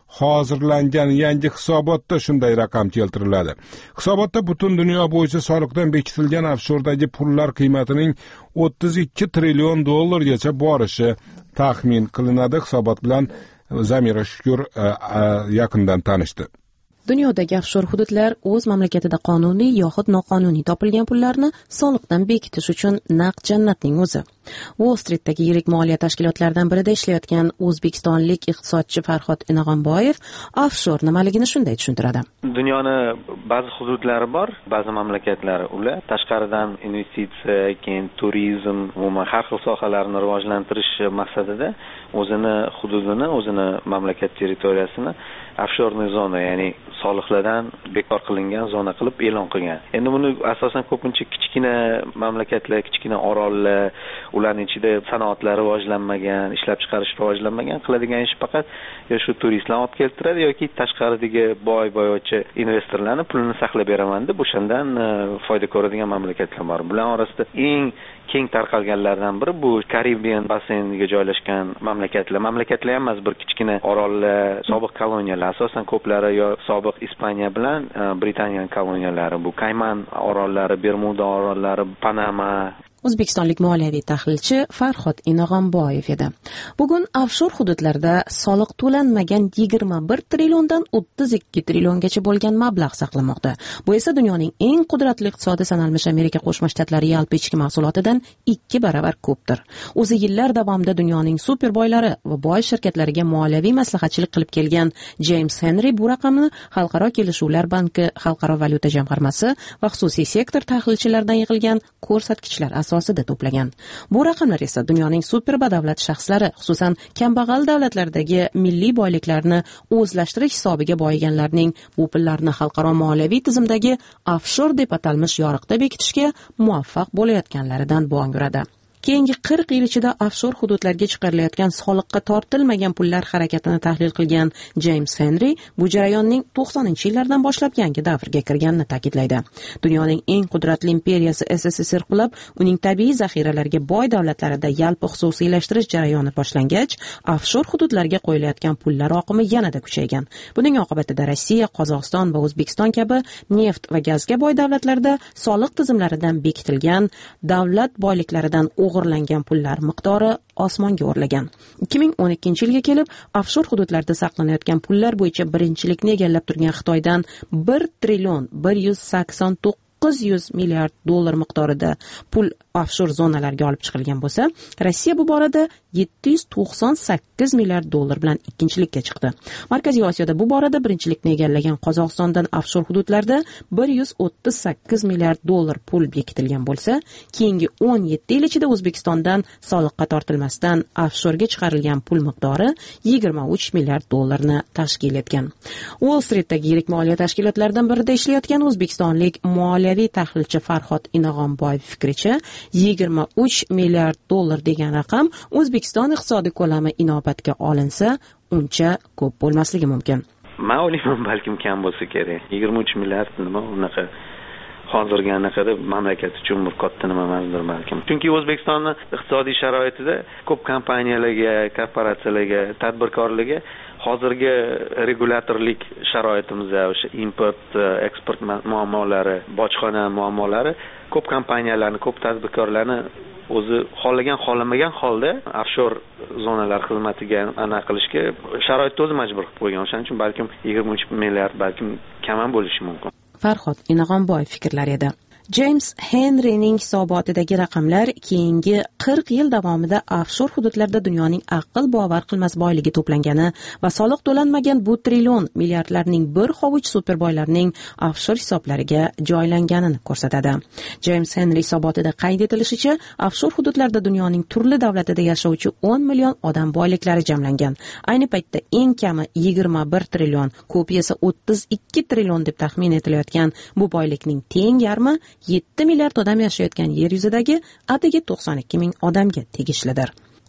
hozirlangan yangi hisobotda shunday raqam keltiriladi. Hisobotda butun dunyo bo'yicha soliqdan bekitilgan ofshordagi pullar qiymatining o'ttiz ikki trillion dollargacha borishi taxmin qilinadi. Hisobot bilan Zamira Shukur yaqindan tanishdi. Dunyodagi offshor hududlar o'z mamlakatida qonuniy yoxud noqonuniy topilgan pullarni soliqdan bekitish uchun naq jannatning o'zi. Wall Streetdagi yirik moliya tashkilotlaridan birida ishlayotgan o'zbekistonlik iqtisodchi Farhod Inog'onboyev offshor nimaligini shunday tushuntiradi. Dunyoni ba'zi hududlari bor, ba'zi mamlakatlari ular tashqaridan investitsiya, keyin turizm, umuman har xil sohalarni rivojlantirish maqsadida o'zini hududini, o'zini mamlakat territoriyasini offshorniy zona, ya'ni soliqlardan bekor qilingan zona qilib e'lon qilgan. Endi buni asosan ko'pincha kichkina mamlakatlar, kichkina orollar, ularning ichida sanoatlar rivojlanmagan, ishlab chiqarish rivojlanmagan, qiladigan ish faqat yo shu turistlarni olib keltiradi yoki tashqaridagi boy-boyvachcha investorlarni pulini saqlab beraman deb o'shandan foyda ko'radigan mamlakatlar bor. Bular orasida eng keng tarqalganlardan biri bu Karibian basseyniga joylashgan mamlakatlar. Mamlakatlar ham emas, bir kichkina orollar, sobiq koloniyalar, asosan ko'plari yo sobiq Ispaniya bilan Britaniya koloniyalari, bu Kayman orollari, Bermuda orollari, Panama. O'zbekistonlik moliyaviy tahlilchi Farhod Inog'onboyev edi. Bugun offshor hududlarda soliq to'lanmagan yigirma bir trilliondan o'ttiz ikki trilliongacha bo'lgan mablag' saqlanmoqda. Bu esa dunyoning eng qudratli iqtisodi sanalmish Amerika Qo'shma Shtatlari yalpi ichki mahsulotidan ikki baravar ko'pdir. O'zi yillar davomida dunyoning super boylari va boy shirkatlariga moliyaviy maslahatchilik qilib kelgan James Henry bu raqamni Xalqaro kelishuvlar banki, Xalqaro valyuta jamg'armasi va xususiy sektor tahlilchilaridan yig'ilgan ko'rsatkichlar asosida to'plagan. Bu raqamlar esa dunyoning super badavlat shaxslari, xususan kambag'al davlatlardagi milliy boyliklarni o'zlashtirish hisobiga boyiganlarning bu pullarni xalqaro moliyaviy tizimdagi offshor deb atalmish yoriqda bekitishga muvaffaq bo'layotganlaridan bong uradi. Keyingi qirq yil ichida offshor hududlarga chiqarilayotgan soliqqa tortilmagan pullar harakatini tahlil qilgan James Henry bu jarayonning to'qsoninchi yillardan boshlab yangi davrga kirganini ta'kidlaydi. Dunyoning eng qudratli imperiyasi S S S R qulab, uning tabiiy zaxiralariga boy davlatlarida yalpi xususiylashtirish jarayoni boshlangach, offshor hududlarga qo'yilayotgan pullar oqimi yanada kuchaygan. Buning oqibatida Rossiya, Qozog'iston va O'zbekiston kabi neft va gazga boy davlatlarda soliq tizimlaridan bekitilgan davlat boyliklaridan o'g'irlangan pullar miqdori osmonga o'rlagan. ikki ming o'n ikkinchi yilga kelib, offshor hududlarda saqlanayotgan pullar bo'yicha birinchilikni egallab turgan Xitoydan bir trillion bir yuz sakson to'qqiz yuz milliard dollar miqdorida pul offshor zonalarga olib chiqilgan bo'lsa, Rossiya bu borada yetti yuz to'qson sakkiz milliard dollar bilan ikkinchilikka chiqdi. Markaziy Osiyoda bu borada birinchilikni egallagan Qozog'istondan offshor hududlarda bir yuz o'ttiz sakkiz milliard dollar pul bekitilgan bo'lsa, keyingi o'n yetti yil ichida O'zbekistondan soliqqa tortilmasdan offshorga chiqarilgan pul miqdori yigirma uch milliard dollarni tashkil etgan. Wall Streetdagi yirik moliya tashkilotlaridan birida ishlayotgan o'zbekistonlik moliyaviy tahlilchi Farhod Inog'onboyev fikricha, yigirma uch milliard dollar degan raqam O'zbekiston iqtisodiy ko'lami inobatga olinsa, uncha ko'p bo'lmasligi mumkin. Men o'ylayman, balkim kam bo'lsa kerak. yigirma uch milliard nima unaqa hozirgi anaqada mamlakat uchun bir katta nima emasdir balkim. Chunki O'zbekistonning iqtisodiy sharoitida ko'p kompaniyalarga, korporatsiyalarga, tadbirkorlarga hozirgi regulatorlik sharoitimizda o'sha import, eksport muammolari, bojxona muammolari ko'p kompaniyalarni, ko'p tadbirkorlarni o'zi xohlagan, xohlamagan holda offshor zonalar xizmatiga ana qilishga sharoitni o'zi majbur qilib qo'ygan. O'shaning uchun balkim yigirma uch milliard balkim kam ham bo'lishi mumkin. Farhod Inog'onboyev fikrlari edi. James Henryning hisobotidagi raqamlar keyingi qirq yil davomida offshor hududlarda dunyoning aql bovar qilmas boyligi to'plangani va soliq to'lanmagan bu trillion milliardlarning bir hovuch superboylarning offshor hisoblariga joylanganini ko'rsatadi. James Henry hisobotida qayd etilishicha, offshor hududlarda dunyoning turli davlatida yashovchi o'n million odam boyliklari jamlangan. Ayni paytda eng kami yigirma bir trillion, ko'pi esa o'ttiz ikki trillion deb taxmin etilayotgan bu boylikning teng yarmi yetti milliard odam yashayotgan yer yuzidagi atigi to'qson ikki ming odamga tegishlidir.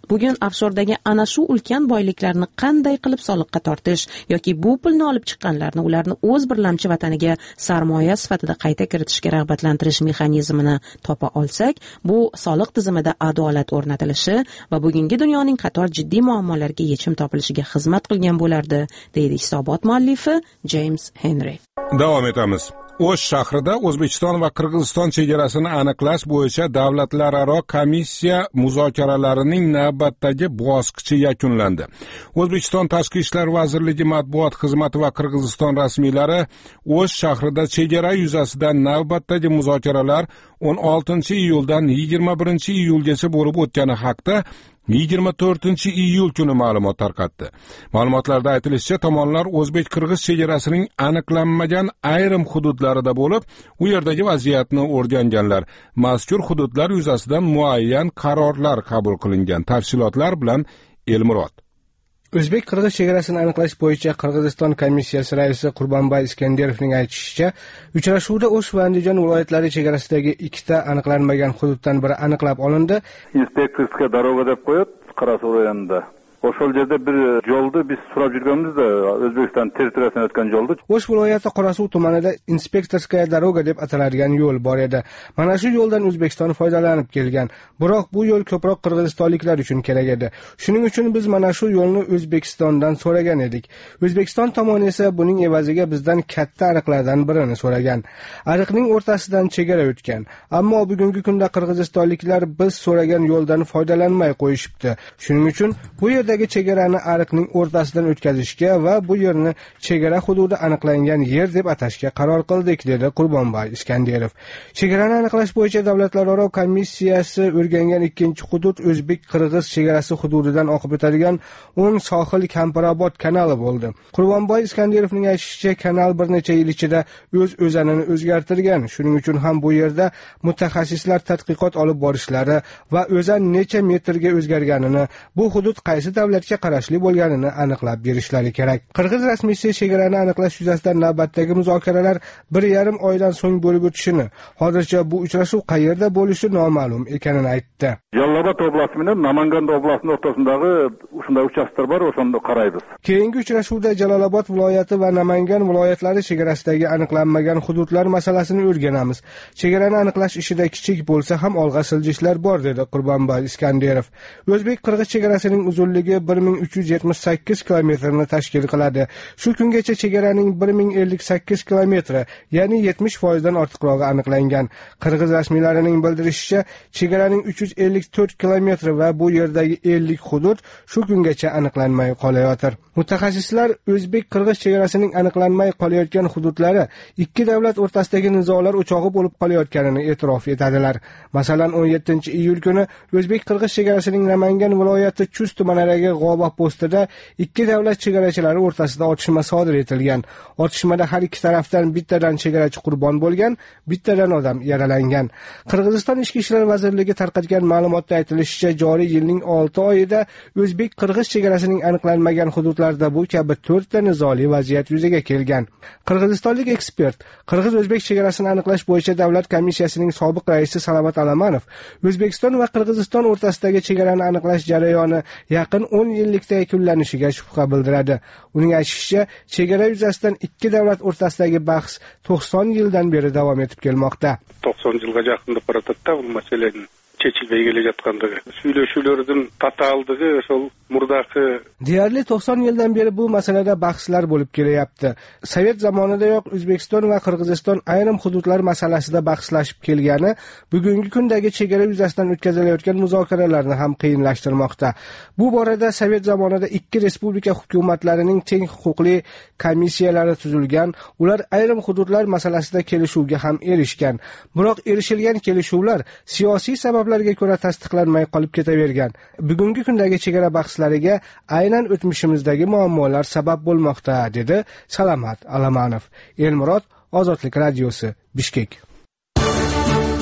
bugun offshordagi ana shu ulkan boyliklarni qanday qilib soliqqa tortish yoki bu pulni olib chiqqanlarni ularni o'z birlamchi vataniga sarmoya sifatida qayta kiritishga rag'batlantirish mexanizmini topa olsak, bu soliq tizimida adolat o'rnatilishi va bugungi dunyoning qator jiddiy muammolariga yechim topilishiga xizmat qilgan bo'lardi, deydi hisobot muallifi James Henry. Davom etamiz. O'sh shahrida O'zbekiston va Qirg'iziston chegarasini aniqlash bo'yicha davlatlararo komissiya muzokaralarining navbatdagi bosqichi yakunlandi. O'zbekiston Tashqi ishlar vazirligi matbuot xizmati va Qirg'iziston rasmiylari O'sh shahrida chegara yuzasidan navbatdagi muzokaralar o'n oltinchi iyuldan yigirma birinchi iyulgacha bo'lib o'tgani haqida yigirma to'rtinchi iyul kuni ma'lumot tarqatdi. Ma'lumotlarda aytilishicha, tomonlar o'zbek-qirg'iz chegarasining aniqlanmagan ayrim hududlarida bo'lib, u yerdagi vaziyatni o'rganganlar. Mazkur hududlar yuzasidan muayyan qarorlar qabul qilingan. Tafsilotlar bilan Elmurod. O'zbek-qirg'iz chegarasini aniqlash bo'yicha Qirg'iziston komissiyasi raisi Qurbonboy Iskandirovning aytishicha, uchrashuvda O'sh va Andijon viloyatlari chegarasidagi ikkita aniqlanmagan hududdan biri aniqlab olindi. Inspektorskiy doroga deb qo'yadi Qarasuv rayonida. O'shol yerda bir yo'lni biz so'rab yurganmizda, O'zbekiston territoriyasidan o'tgan yo'lni. O'sh viloyati Qorasuv tumanida Inspektorskaya doroga deb ataladigan yo'l bor edi. Mana shu yo'ldan O'zbekiston foydalanib kelgan. Biroq bu yo'l ko'proq qirg'izistonliklar uchun kerak edi. Shuning uchun biz mana shu yo'lni O'zbekistondan so'ragan edik. O'zbekiston tomoni esa buning evaziga bizdan katta ariqlardan birini so'ragan. Ariqning o'rtasidan chegara o'tgan. Ammo bugungi kunda qirg'izistonliklar biz so'ragan yo'ldan foydalanmay qo'yishibdi. Shuning uchun bu yerdagi chegarani ariqning o'rtasidan o'tkazishga va bu yerni chegara hududi aniqlangan yer deb atashga qaror qildik, dedi Qurbonboy Iskandirov. Chegarani aniqlash bo'yicha davlatlararo komissiyasi o'rgangan ikkinchi hudud o'zbek-qirg'iz chegarasi hududidan oqib o'tadigan o'n sohil Kampirobod kanali bo'ldi. Qurbonboy Iskandirovning aytishicha, kanal bir necha yil ichida o'z o'zanini o'zgartirgan. Shuning uchun ham bu yerda mutaxassislar tadqiqot olib borishlari va o'zan necha metrga o'zgarganini, bu hudud qaysi davlatga qarashli bo'lganini aniqlab berishlari kerak. Qirg'iz rasmiysi chegarani aniqlash yuzasidan navbatdagi muzokaralar bir yarim oydan so'ng bo'lib o'tishini, hozircha bu uchrashuv qayerda bo'lishi noma'lum ekanini aytdi. Jalolobod oblasti bilan Namangan oblasining o'rtasidagi shunday uchastkalar bor, o'shanda qaraymiz. Keyingi uchrashuvda Jalolobod viloyati va Namangan viloyatlari chegarasidagi aniqlanmagan hududlar masalasini o'rganamiz. Chegarani aniqlash ishida kichik bo'lsa ham olg'a siljishlar bor, dedi Qurbonboy Iskandirov. O'zbek-qirg'iz chegarasining uzunligi bir ming uch yuz yetmish sakkiz kilometrni tashkil qiladi. Shu kungacha chegaraning bir ming ellik sakkiz kilometri, ya'ni yetmish foiz dan ortiqrog'i aniqlangan. Qirg'iz rasmiylarining bildirishicha, chegaraning uch yuz ellik to'rt kilometri va bu yerdagi ellik hudud shu kungacha aniqlanmay qolayotir. Mutaxassislar o'zbek-qirg'iz chegarasining aniqlanmay qolayotgan hududlari ikki davlat o'rtasidagi nizolar o'chog'i bo'lib qolayotganini e'tirof etadilar. Masalan, o'n yettinchi iyul kuni o'zbek-qirg'iz chegarasining Namangan viloyati Chust tumanidagi G'oba postida ikki davlat chegarachilari o'rtasida otishma sodir etilgan. Otishmada har ikki tarafdan bittadan chegarachi qurbon bo'lgan, bittadan odam yaralangan. Qirg'iziston Ichki ishlar vazirligi tarqatgan ma'lumotda aytilishicha, joriy yilning olti oyida o'zbek-qirg'iz chegarasining aniqlanmagan hududlarida bu kabi to'rtta nizoli vaziyat yuzaga kelgan. Qirg'izistonlik ekspert, Qirg'iz-o'zbek chegarasini aniqlash bo'yicha davlat komissiyasining sobiq raisi Salamat Alamanov, O'zbekiston va Qirg'iziston o'rtasidagi chegarani aniqlash jarayoni yaqin o'n yillikda yakunlanishiga shubha bildiradi. Uning aytishicha, chegara yuzasidan ikki davlat o'rtasidagi bahs to'qson yildan beri davom etib kelmoqda. to'qson yilga yaqinda boratatda bu masalaning chechilmay kelayotgandigi, suylashuvlardan tataldigi, o'shal murdaqi deyarli to'qson yildan beri bu masalada bahslar bo'lib kelyapti. Sovet zamonidayoq O'zbekiston va Qirg'iziston ayrim hududlar masalasida bahslashib kelgani bugungi kundagi chegara yuzasidan o'tkazilayotgan muzokaralarni ham qiyinlashtirmoqda. Bu borada Sovet zamonida ikki respublika hukumatlarining teng huquqli komissiyalari tuzilgan, ular ayrim hududlar masalasida kelishuvga ham erishgan. Biroq erishilgan kelishuvlar siyosiy sabablarga ko'ra tasdiqlanmay qolib ketavergan. Bugungi kundagi chegara bahslariga aynan o'tmishimizdagi muammolar sabab bo'lmoqda, dedi Salamat Alamanov. Elmurod, Ozodlik radiosi, Bishkek.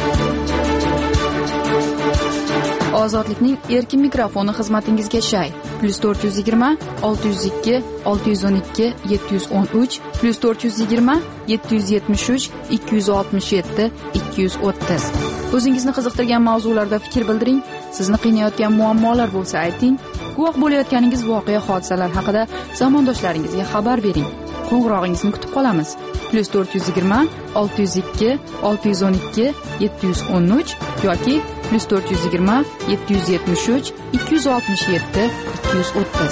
Ozodlikning erkin mikrofoni xizmatingizga shay. plus to'rt yuz yigirma olti yuz ikki olti yuz o'n ikki yetti yuz o'n uch plus to'rt yuz yigirma yetti yuz yetmish uch ikki yuz oltmish yetti ikki yuz o'ttiz. O'zingizni qiziqtirgan mavzularda fikr bildiring, sizni qiynayotgan muammolar bo'lsa ayting, guvoh bo'layotganingiz voqea hodisalar haqida zamondoshlaringizga xabar bering. Qo'ng'irog'ingizni kutib qolamiz. plus to'rt yuz yigirma olti yuz ikki olti yuz o'n ikki yetti yuz o'n uch yoki plus to'rt yuz yigirma yetti yuz yetmish uch ikki yuz oltmish yetti ikki yuz o'ttiz.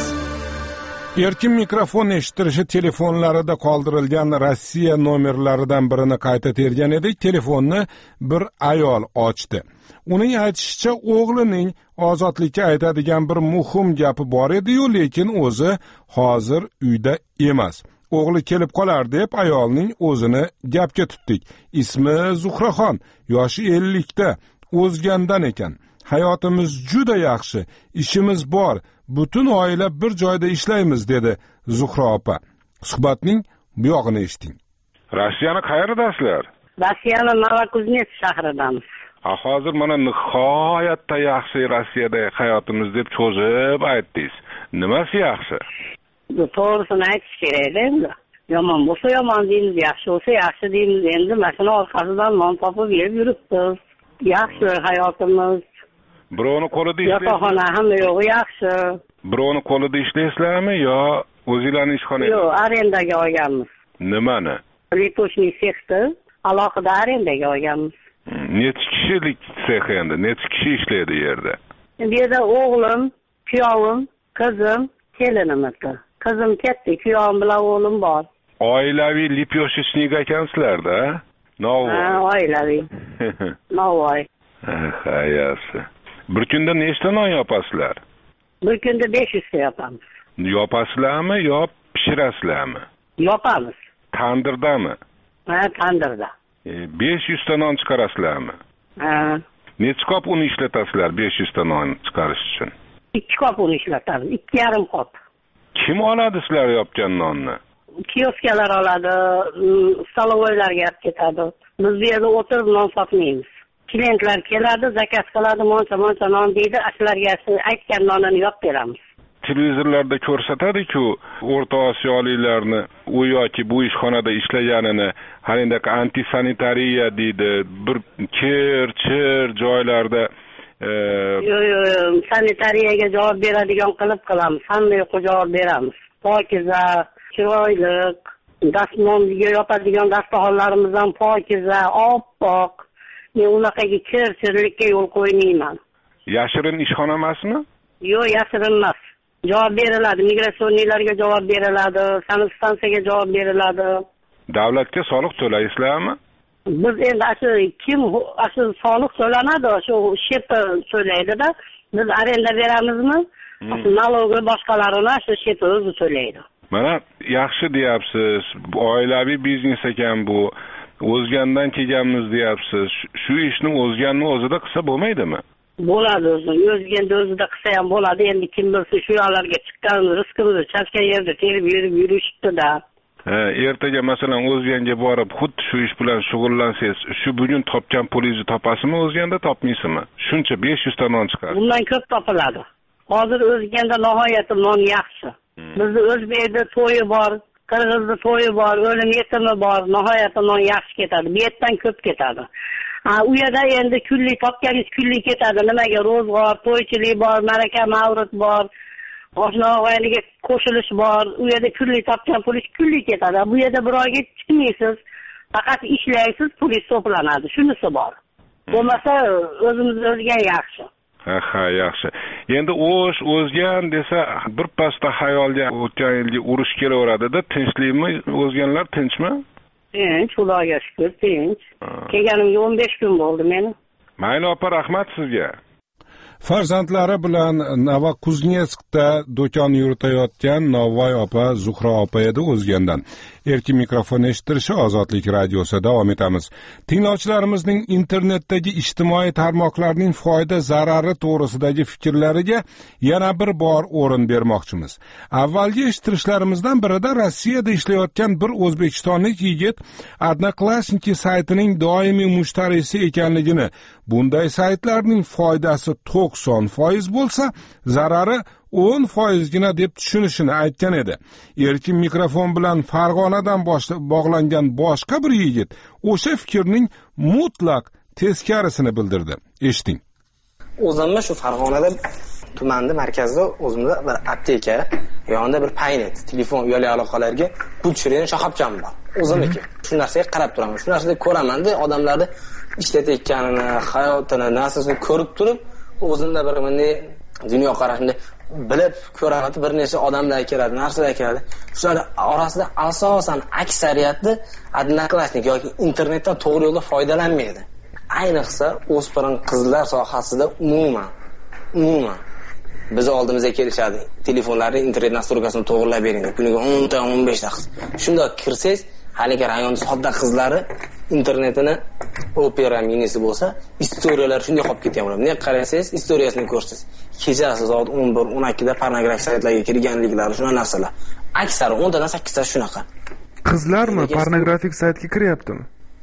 Erkin mikrofon eshitirishi telefonlarida qoldirilgan Rossiya nomerlaridan birini qayta tergan edik. Telefonni bir ayol ochdi. Uning aytishicha, o'g'lining ozodlikka aytadigan bir muhim gapi bor edi-yu, lekin o'zi hozir uyda emas. O'g'li kelib qolar deb ayolning o'zini gapga tutdik. Ismi Zuhraxon, yoshi ellikda, o'zgandan ekan. Hayotimiz juda yaxshi, ishimiz bor, butun oila bir joyda ishlaymiz, dedi Zuhra opa. Suhbatning bu yog'ini eshiting. Rossiyani qayerdasizlar? Rossiyani Novokuznes shahridamiz. Ha, hozir mana nihoyatda yaxshi Rossiyada hayotimiz deb cho'zib aytdingiz. Nimasi yaxshi? To'g'risini aytish kerak endi. Yomon bo'lsa yomon deymiz, yaxshi bo'lsa yaxshi deymiz. Endi mashina orqasidan non topib yeb yuribmiz. Yaxshi hayotimiz. Birovni qo'lida ishlaysizmi? Yotoqxona ham yo'q, yaxshi. Birovni qo'lida ishlaysizlarmi yo o'zingizlarning ishxonangiz? Yo'q, arendaga olganmiz. Nimani? Litochniy sexni alohida arendaga olganmiz. Necha kishilik sex endi? Necha kishi ishlaydi bu yerda? Bu yerda o'g'lim, kuyovim, qizim, kelinimiz. Qizim ketdi, kuyovim bilan o'g'lim bor. Oilaviy lipyoshechnik ekansizlar-da? Novvoy. Ha, oilaviy. Novvoy. Ha, yaxshi. Bir kunda nechta non yopasizlar? Bir kunda besh yuz ta yopamiz. Yopasizlarmi yo pishirasizlarmi? Yopamiz. Tandirdami? Ha, tandirda. E, besh yuz ta non chiqarasizlarmi? Ha. Necha qop un ishlatasizlar besh yuz ta non chiqarish uchun? ikki qop un ishlatamiz, ikki yarim qop. Kim oladi sizlar yopgan nonni? Kioskalar oladi, stolovoylarga olib ketadi. Biz bu yerda o'tirib non sotmaymiz. Klientlar keladi, zakaz qiladi, moncha-moncha non deydi, ashlarga aytgan nonini yopib beramiz. Televizorlarda ko'rsatadi-ku, O'rta Osiyoliklarni u yoki bu ishxonada ishlaganini, halindagi antisanitariya deydi, bir kir-chir joylarda Yo'q, yo'q, sanitariyaga javob beradigan qilib qilamiz. Hamma yoqqa javob beramiz. Pokiza, chiroyli, dastmonga yopadigan dasturxonlarimiz ham pokiza, oppoq. Men unaqaga kir-chirlikka yo'l qo'ymayman. Yashirin ishxona emasmi? Yo'q, yashirin emas. Javob beriladi, migratsiyoniylarga javob beriladi, sanitariyaga javob beriladi. Davlatga soliq to'laysizlarmi? Biz endi shu kim shu soliq to'lanadi, shu shepi to'laydi-da. Biz arenda beramizmi? Shu nalogi boshqalarini shu shepi o'zi to'laydi. Mana yaxshi deyapsiz. Oilaviy biznes ekan bu. O'zgandan kelganmiz deyapsiz. Shu ishni o'zganni o'zida qilsa bo'lmaydimi? Bo'ladi o'zi. O'zganda o'zida qilsa ham bo'ladi. Endi kim bilsa shu yoqlarga chiqqan rizqimizni chashgan yerda terib yurib yurishdi-da. Ha, ertaga masalan o'zganga borib xuddi shu ish bilan shug'ullansangiz, shu bugun topgan pulingizni topasizmi, o'zganda topmaysizmi? Shuncha besh yuz ta non chiqadi. Bundan ko'p topiladi. Hozir o'zganda nihoyatda non yaxshi. Bizda o'zbekda to'yi bor, qirg'izda to'yi bor, o'lim yetimi bor, nihoyatda non yaxshi ketadi. Bu yerdan ko'p ketadi. Ha, u yerda endi kunlik topganingiz kunlik ketadi. Nimaga ro'zg'or, to'ychilik bor, maraka mavrid bor. Oshna og'ayniga qo'shilish bor. U yerda kunlik topgan pulingiz kunlik ketadi. Bu yerda bir oyga chiqmaysiz. Faqat ishlaysiz, pulingiz to'planadi. Shunisi bor. Bo'lmasa o'zimiz o'zgan yaxshi. Ha, ha, yaxshi. Endi o'sh, o'zgan desa, bir pasda xayolga o'tgan yilgi urush kelaveradi-da, tinchlikmi? O'zganlar tinchmi? Tinch, Xudoga shukr, tinch. Kelganimga o'n besh kun bo'ldi meni. Mayli opa, rahmat sizga. Farzandlari bilan Novokuznetskda do'kon yuritayotgan Novvoy opa Zuhra opa edi o'zgandan. Erkin mikrofon eshitirishi Ozodlik radiosi davom etamiz. Tinglovchilarimizning internetdagi ijtimoiy tarmoqlarning foyda zarari to'g'risidagi fikrlariga yana bir bor o'rin bermoqchimiz. Avvalgi eshittirishlarimizdan birida Rossiyada ishlayotgan bir o'zbekistonlik yigit Odnoklassniki saytining doimiy mushtarisi ekanligini, bunday saytlarning foydasi to'qson foiz bo'lsa, zarari o'n foizgina deb tushunishini aytgan edi. Erkin mikrofon bilan Farg'onadan bog'langan boshqa bir yigit o'sha fikrning mutlaq teskarisini bildirdi. Eshiting. O'zimda shu Farg'onada tumanda markazda o'zimda bir apteka, yonida bir paynet, telefon uyali aloqalarga pul tushiradigan shoxobcham bor. O'zimniki. Shu narsaga qarab turaman. Shu narsada ko'raman-da, odamlarni ishlatayotganini, hayotini, narsasini ko'rib turib, o'zimda bir bunday dunyo qarashini bilib ko'raman. Bir necha odamlar keladi, narsalar keladi. Shular orasida asosan aksariyati odnoklassnik yoki internetdan to'g'ri yo'lda foydalanmaydi. Ayniqsa o'spirin qizlar sohasida umuman, umuman biz oldimizga kelishadi. Telefonlarni internet nastroykasini to'g'rilab bering deb. Kuniga o'n ta o'n besh ta qiz. Shunda kirsangiz, haligi rayon sodda qizlari internetini Opera minisi bo'lsa, istoriyalar shunday qolib ketgan. Ne qarasangiz, istoriyasini ko'rsiz. Kechasi soat o'n bir o'n ikki da pornografik saytlarga kirganliklari, shuna narsalar. Aksari o'n tadan sakkiz ta shunaqa. Qizlarmi pornografik saytga kiryaptimi?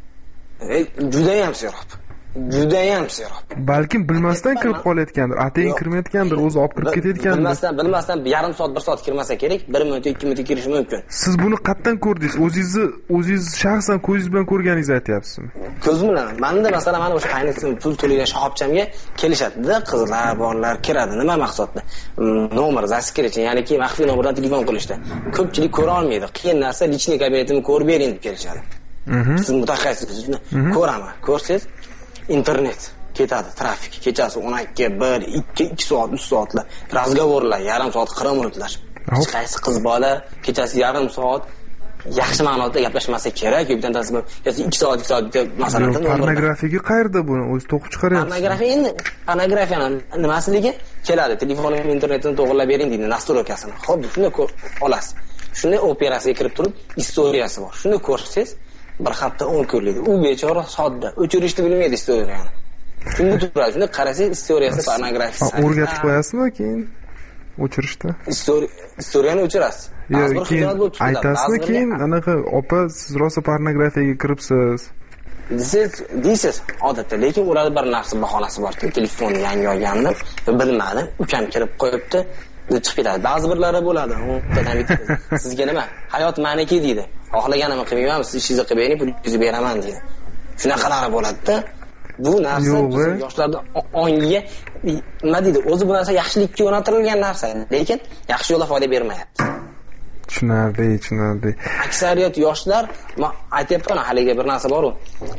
Ey, juda ham serob. Juda ham serob. Balkim bilmasdan kirib qolayotgandir, atayin kirmayotgandir, o'zi olib kirib ketayotgandir. Bilmasdan, bilmasdan yarim soat, bir soat kirmasa kerak, bir minut, ikki minut kirishi mumkin. Siz buni qayerdan ko'rdingiz? O'zingizni, o'zingiz shaxsan ko'zingiz bilan ko'rganingizni aytyapsizmi? Ko'zim bilan. Menda masalan mana o'sha qayni pul to'lagan shoxobchamga kelishadi-da, qizlar, bolalar kiradi. Nima maqsadda? Nomer zaskirish, ya'ni ki maxfiy nomerdan telefon qilishdi. Ko'pchilik ko'ra olmaydi. Qiyin narsa, lichniy kabinetimni ko'rib bering deb kelishadi. Siz mutaxassisiz, ko'raman. Ko'rsangiz internet ketadi, trafik. Kechasi o'n ikki, bir, ikki, ikki soat, uch soatlar razgovorlar, yarim soat, qirq minutlar. Hech qaysi qiz bola kechasi yarim soat yaxshi ma'noda gaplashmasa kerak, yo'qdan tasbih. Yoki ikki soat, ikki soat masalan, pornografiyaga qayerda buni o'zi to'qib chiqaryapsiz? Pornografiya endi pornografiyaning nimasiligi keladi, telefonim internetini to'g'rilab bering deydi, nastroykasini. Xo'p, shuni olasiz. Shuni operasiga kirib turib, istoriyasi bor. Shuni ko'rsangiz bir hafta o'n kunlik. U bechora sodda, o'chirishni bilmaydi istoriyani. Shunga turadi, shunda qarasangiz istoriyasi pornografik. O'rgatib qo'yasizmi keyin o'chirishda? Istoriyani o'chirasiz. Yo'q, keyin aytasizmi keyin anaqa opa siz rosa pornografiyaga kiribsiz. Siz deysiz odatda, lekin ularda bir narsa bahonasi bor-ku, telefonni yangi olgandim, bilmadim, ukam kirib qo'yibdi, chiqib ketadi. Ba'zi birlari bo'ladi. Sizga nima? Hayot meniki deydi. Xohlaganimni qilmayman, siz ishingizni qilib bering, pulingizni beraman deydi. Shunaqalari bo'ladi-da. Bu narsa yoshlarda ongiga nima deydi? O'zi bu narsa yaxshilikka yo'naltirilgan narsa, lekin yaxshi yo'lda foyda bermayapti. Tushunarli, tushunarli. Aksariyat yoshlar, men aytayapman, haliga bir narsa bor-ku.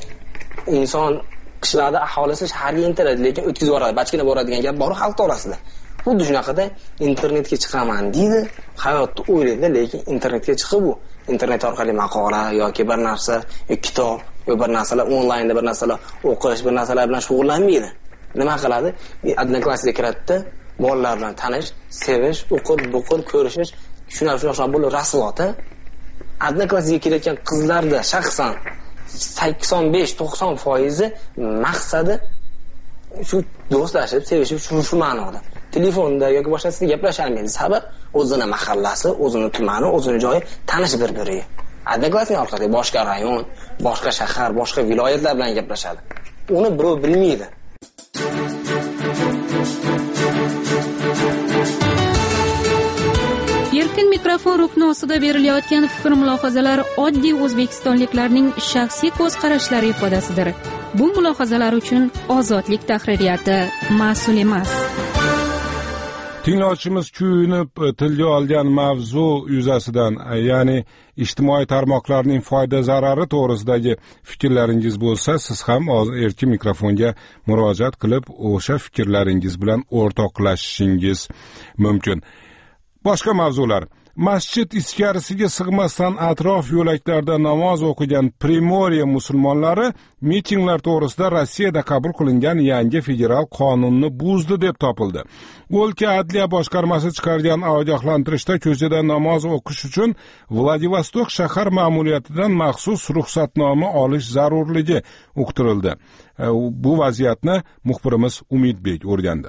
Inson qishlarda aholisi shaharga intiladi, lekin o'tkazib yuboradi, bachkina boradigan gap bor xalq orasida. Xuddi shunaqada internetga chiqaman deydi, hayotni o'ylaydi, lekin internetga chiqib u internet orqali maqola yoki bir narsa, kitob yoki bir narsalar onlaynda bir narsalar o'qish, bir narsalar bilan shug'ullanmaydi. Nima qiladi? Odnoklassga kiradi, bolalar bilan tanish, sevish, o'qib, o'qib, ko'rishish, shunar shunar bo'lib rasvota. Odnoklassga kirayotgan qizlarda shaxsan sakson besh to'qson foiz maqsadi shu do'stlashib, sevishib, shu shu ma'noda. Telefonda yoki boshqasida gaplasholmaydi. Sabab o'zini mahallasi, o'zini tumani, o'zini joyi tanish bir-biriga. Odnoklassnik orqali boshqa rayon, boshqa shahar, boshqa viloyatlar bilan gaplashadi. Uni birov bilmaydi. Erkin mikrofon rukni ostida berilayotgan fikr mulohazalar oddiy o'zbekistonliklarning shaxsiy ko'z qarashlari ifodasidir. Bu mulohazalar uchun ozodlik tahririyati mas'ul emas. Tinglovchimiz kuyunib tilga olgan mavzu yuzasidan, ya'ni ijtimoiy tarmoqlarning foyda zarari to'g'risidagi fikrlaringiz bo'lsa, siz ham erkin mikrofonga murojaat qilib, o'sha fikrlaringiz bilan o'rtoqlashishingiz mumkin. Boshqa mavzular. Masjid ichkarisiga sig'masdan atrof yo'laklarda namoz o'qigan Primoriya musulmonlari mitinglar to'g'risida Rossiyada qabul qilingan yangi federal qonunni buzdi deb topildi. O'lka adliya boshqarmasi chiqargan ogohlantirishda ko'chada namoz o'qish uchun Vladivostok shahar ma'muriyatidan maxsus ruxsatnoma olish zarurligi uqtirildi. Bu vaziyatni muxbirimiz Umidbek o'rgandi.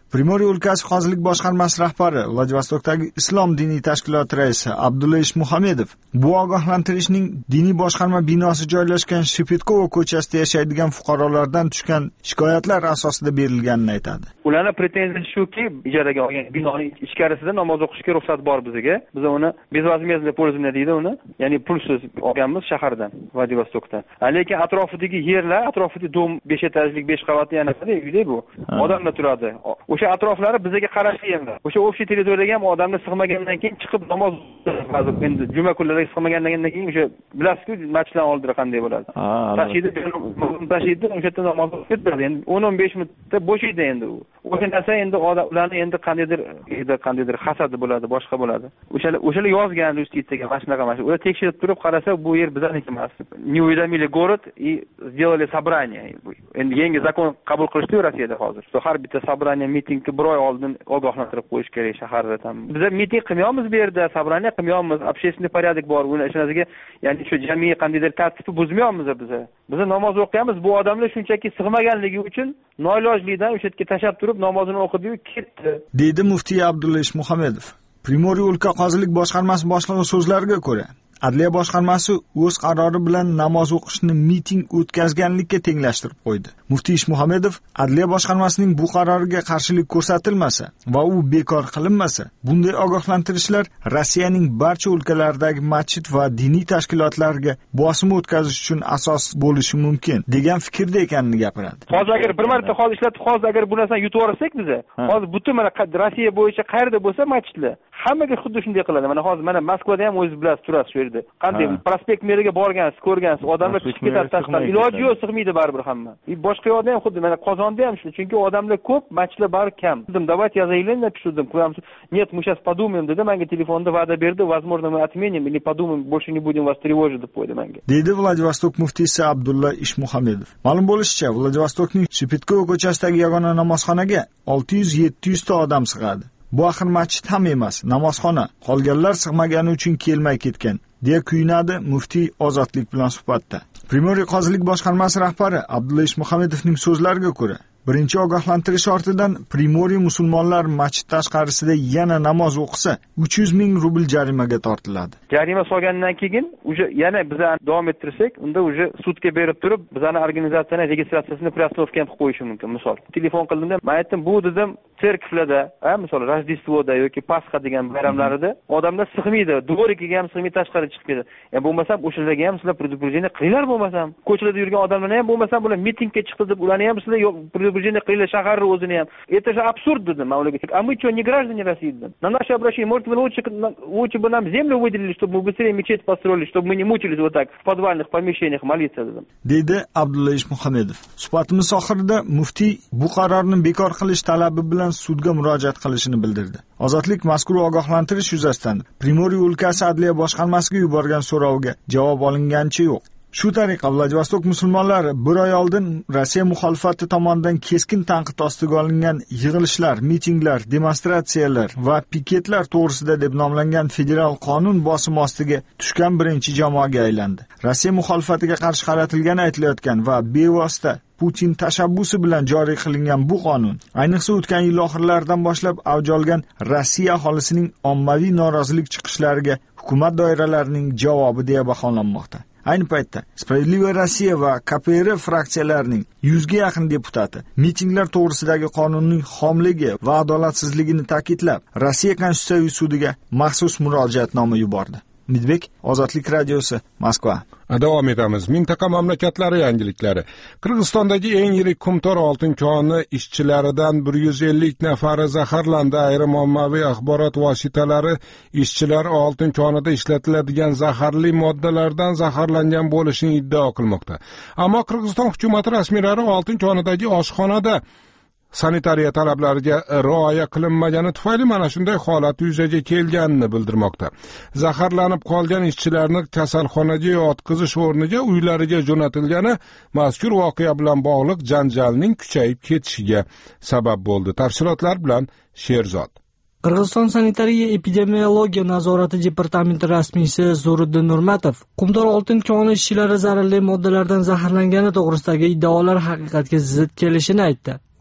Primoriya o'lkasi qozilik boshqarmasi rahbari, Vladivostokdagi Islom diniy tashkiloti raisi Abdulla Ishmuhamedov bu ogohlantirishning diniy boshqarma binosi joylashgan Shepetkovo ko'chasida yashaydigan fuqarolardan tushgan shikoyatlar asosida berilganini aytadi. Ularning pretenziyasi shuki, ijaraga olgan binoning ichkarisida namoz o'qishga ruxsat bor bizga. Biz uni bezvazmezli pользование deydi uni, ya'ni pulsiz olganmiz shahardan, Vladivostokdan. Lekin atrofidagi yerlar, atrofidagi dom besh etajlik besh qavatli yana uyda bu. Odamlar turadi. O'sha atroflari bizga qarashli endi. O'sha общий territoriyaga ham odamlar sig'magandan keyin chiqib namoz o'qiydi. Endi juma kunlariga sig'magandan keyin o'sha bilasizku, masjidlar oldida qanday bo'ladi. Tashiydi, tashiydi, o'sha yerda namoz o'qiydi. Endi o'n o'n besh minutda bo'shaydi endi u. O'sha narsa endi ularni endi qandaydir, qandaydir hasadi bo'ladi, boshqa bo'ladi. O'shalar o'shalar yozgan Ustitsaga mana shunaqa mana shu. Ular tekshirib turib qarasa, bu yer bizaniki emas. Не уведомили город и сделали собрание. Endi yangi zakon qabul qilishdi Rossiyada hozir. So har bitta собрание mitingga bir oy oldin ogohlantirib qo'yish kerak shaharda ham. Biz miting qilmaymiz bu yerda, собрание qilmaymiz, общественный порядок bor. Uni ishonasiga, ya'ni shu jamiy qandaydir tartibni buzmaymiz biz. Biz namoz o'qiymiz, bu odamlar shunchaki sig'maganligi uchun noilojlikdan o'sha yerga tashab turib namozini o'qidi-yu ketdi. Deydi muftiy Abdulla Ishmuhamedov. Primoriya o'lka qozilik boshqarmasi boshlig'i so'zlariga ko'ra, Adliya boshqarmasi o'z qarori bilan namoz o'qishni miting o'tkazganlikka tenglashtirib qo'ydi. Muftiy Ishmuhamedov Adliya boshqarmasining bu qaroriga qarshilik ko'rsatilmasa va u bekor qilinmasa, bunday ogohlantirishlar Rossiyaning barcha o'lkalaridagi masjid va diniy tashkilotlarga bosim o'tkazish uchun asos bo'lishi mumkin degan fikrda ekanini gapiradi. Hozir agar bir marta hozir ishlatib, hozir agar bu narsani yutib olsak biz, hozir butun mana Rossiya bo'yicha qayerda bo'lsa masjidlar hammaga xuddi shunday qiladi. Mana hozir mana Moskvada ham o'zingiz bilasiz, turasiz shu yerda. Qanday prospekt meriga borgansiz, ko'rgansiz, odamlar chiqib ketadi tashqariga. Iloji yo'q, sig'maydi baribir hamma. Boshqa yoqda ham xuddi mana Qozonda ham shu, chunki odamlar ko'p, masjidlar bari kam. Dedim, давайте я заявление напишу, dedim. Нет, мы сейчас подумаем, dedi. Menga telefonda va'da berdi, возможно, мы отменим или подумаем, больше не будем вас тревожить, deb qo'ydi menga. Deydi Vladivostok muftiysi Abdulla Ishmuhamedov. Ma'lum bo'lishicha, Vladivostokning Shepetkovo ko'chasidagi yagona namozxonaga olti yuz yetti yuz ta odam sig'adi. Bu axir masjid ham emas, namozxona. Qolganlar sig'magani uchun kelmay ketgan, deya kuyinadi muftiy Ozodlik bilan suhbatda. Primoriya qozilik boshqarmasi rahbari Abdulla Ishmuhamedovning so'zlariga ko'ra, birinchi ogohlantirish ortidan Primoriya musulmonlar masjid tashqarisida yana namoz o'qisa, uch yuz ming rubl jarimaga tortiladi. Jarima solgandan keyin uje yana bizni davom ettirsak, unda uje sudga berib turib, bizning organizatsiyaning registratsiyasini priosnovka qilib qo'yishi mumkin. Misol, telefon qildimda, men aytdim, bu dedim, serkiflarda, ha, misol, Rojdestvoda yoki Pasxa degan bayramlarida odamlar sig'maydi, dvorikiga ham sig'may tashqari chiqib ketadi. Ya bo'lmasam, o'shalarga ham sizlar предупреждение qilinglar, bo'lmasam, ko'chalarda yurgan odamlarni ham bo'lmasam, bular mitingga chiqdi deb, ularni ham sizlar предупреждение qilinglar, shaharni o'zini ham. Это же абсурд, dedim men ularga. А мы что, не граждане России? На наше обращение, может, вы лучше лучше бы нам землю выделили, чтобы мы быстрее мечеть построили, чтобы мы не мучились вот так в подвальных помещениях молиться, dedim. Deydi Abdulla Ishmuhamedov. Suhbatimiz oxirida muftiy bu qarorni bekor qilish talabi bilan sudga murojaat qilishini bildirdi. Ozodlik mazkur ogohlantirish yuzasidan Primoriya o'lkasi adliya boshqarmasiga yuborgan so'roviga javob olinganicha yo'q. Shu tariqa Vladivostok musulmonlari bir oy oldin Rossiya muxolifati tomonidan keskin tanqid ostiga olingan yig'ilishlar, mitinglar, demonstratsiyalar va piketlar to'g'risida deb nomlangan federal qonun bosim ostiga tushgan birinchi jamoaga aylandi. Rossiya muxolifatiga qarshi qaratilgani aytilayotgan va bevosita Putin tashabbusi bilan joriy qilingan bu qonun, ayniqsa o'tgan yil oxirlaridan boshlab avj olgan Rossiya aholisining ommaviy norozilik chiqishlariga hukumat doiralarining javobi deya baholanmoqda. Ayni paytda Справедливая Rossiya va K P R fraksiyalarining yuzga yaqin deputati mitinglar to'g'risidagi qonunning xomligi va adolatsizligini ta'kidlab, Rossiya Konstitutsiyaviy sudiga maxsus murojaatnoma yubordi. Midbek, Ozodlik radiosi, Moskva. Davom etamiz. Mintaqa mamlakatlari yangiliklari. Qirg'izistondagi eng yirik Qumtor oltin koni ishchilaridan bir yuz ellik nafari zaharlandi. Ayrim ommaviy axborot vositalari ishchilar oltin konida ishlatiladigan zaharli moddalardan zaharlangan bo'lishini iddao qilmoqda. Ammo Qirg'iziston hukumati rasmiylari oltin konidagi oshxonada sanitariya talablariga rioya qilinmagani tufayli mana shunday holat yuzaga kelganini bildirmoqda. Zaharlanib qolgan ishchilarni kasalxonaga yotqizish o'rniga uylariga jo'natilgani mazkur voqea bilan bog'liq janjalning kuchayib ketishiga sabab bo'ldi. Tafsilotlar bilan Sherzod. Qirg'iziston sanitariya epidemiologiya nazorati departamenti rasmiysi Zuriddin Nurmatov Qumtor oltin koni ishchilari zararli moddalardan zaharlangani to'g'risidagi iddaolar haqiqatga zid kelishini aytdi.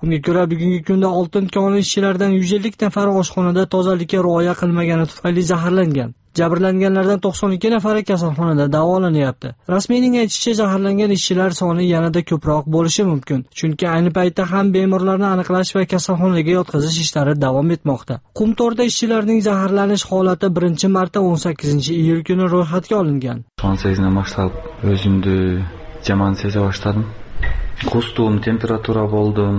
Unga ko'ra bugungi kunda oltin koni ishchilaridan yuz ellik nafari oshxonada tozalikka rioya qilmagani tufayli zaharlangan. Jabrlanganlardan to'qson ikki nafari kasalxonada davolanyapti. Rasmiyning aytishicha, zaharlangan ishchilar soni yanada ko'proq bo'lishi mumkin, chunki ayni paytda ham bemorlarni aniqlash va kasalxonaga yotqizish ishlari davom etmoqda. Qumtorda ishchilarning zaharlanish holati birinchi marta o'n sakkizinchi iyul kuni ro'yxatga olingan. o'n sakkizidan boshlab o'zimni yomon seza boshladim. Qusdim, temperatura bo'ldim.